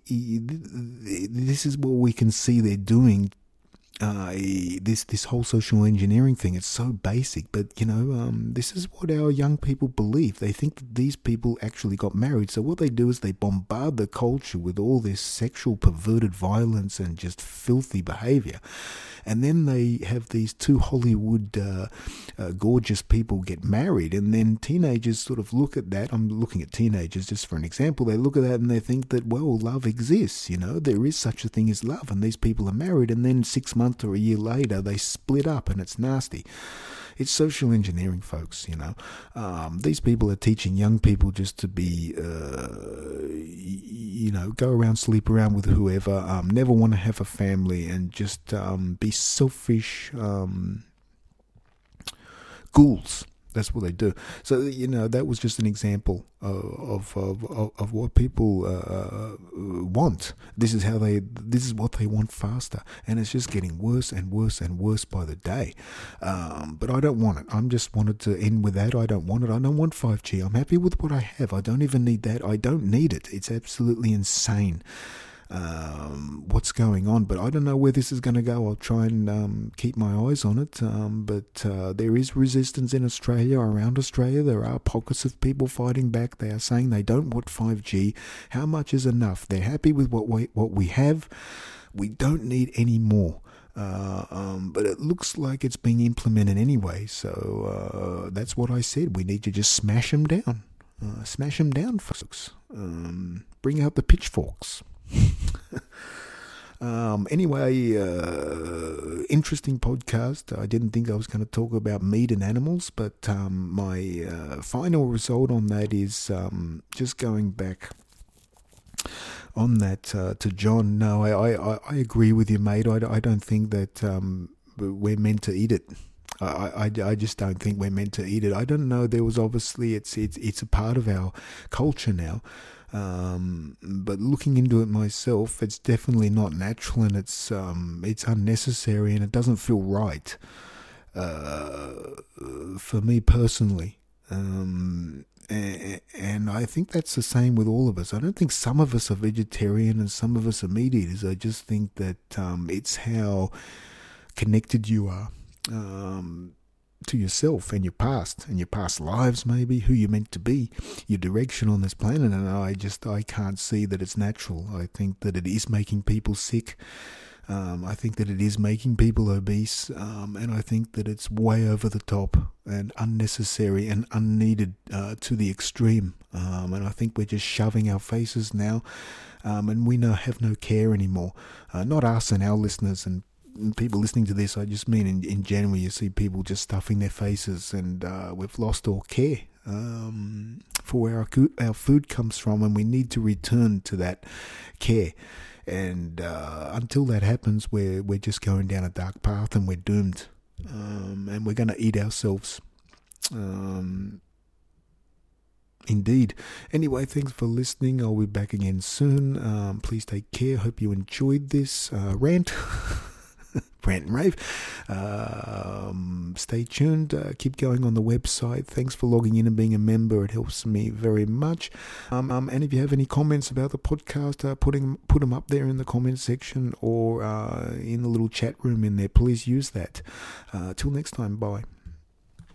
it, this is what we can see they're doing. Uh, this this whole social engineering thing, it's so basic, but you know, um, this is what our young people believe. They think that these people actually got married. So what they do is they bombard the culture with all this sexual perverted violence and just filthy behavior. And then they have these two Hollywood uh, uh, gorgeous people get married, and then teenagers sort of look at that. I'm looking at teenagers just for an example. They look at that and they think that, well, love exists, you know, there is such a thing as love, and these people are married, and then six months or a year later they split up and it's nasty. It's social engineering, folks, you know. Um, these people are teaching young people just to be, uh, you know, go around, sleep around with whoever, um, never want to have a family, and just um, be selfish, um, ghouls. That's what they do. So, you know, that was just an example of of of, of what people uh, want. This is how they. This is what they want faster, and it's just getting worse and worse and worse by the day. Um, but I don't want it. I'm just wanted to end with that. I don't want it. I don't want five G. I'm happy with what I have. I don't even need that. I don't need it. It's absolutely insane. Um, what's going on, but I don't know where this is going to go. I'll try and um, keep my eyes on it, um, but uh, there is resistance in Australia, around Australia. There are pockets of people fighting back. They are saying they don't want five G. How much is enough? They're happy with what we, what we have. We don't need any more. Uh, um, but it looks like it's being implemented anyway, so uh, that's what I said. We need to just smash them down. Uh, smash them down, folks. Um, bring out the pitchforks. um, anyway, uh, interesting podcast. I didn't think I was going to talk about meat and animals, but um, my uh, final result on that is um, just going back on that uh, to John. No, I, I, I agree with you, mate. I, I don't think that um, we're meant to eat it. I, I, I just don't think we're meant to eat it. I don't know. There was obviously it's it's it's a part of our culture now. Um, but looking into it myself, it's definitely not natural, and it's um, it's unnecessary, and it doesn't feel right uh, for me personally. Um, and, and I think that's the same with all of us. I don't think some of us are vegetarian and some of us are meat eaters. I just think that um, it's how connected you are um, to yourself and your past and your past lives, maybe who you're meant to be, your direction on this planet. And I just I can't see that it's natural. I think that it is making people sick. Um, I think that it is making people obese, um, and I think that it's way over the top and unnecessary and unneeded uh, to the extreme. Um, and I think we're just shoving our faces now, um, and we no, have no care anymore. Uh, not us and our listeners and people listening to this. I just mean in, in general, you see people just stuffing their faces, and uh, we've lost all care um, for where our, our food comes from, and we need to return to that care. And uh, until that happens, we're we're just going down a dark path, and we're doomed. Um, and we're going to eat ourselves. Um, indeed. Anyway, thanks for listening. I'll be back again soon. Um, please take care. Hope you enjoyed this uh, rant. Rant and rave. Um, stay tuned. Uh, keep going on the website. Thanks for logging in and being a member. It helps me very much. Um, um, and if you have any comments about the podcast, uh, putting put them up there in the comments section or uh, in the little chat room in there. Please use that. Uh, till next time. Bye.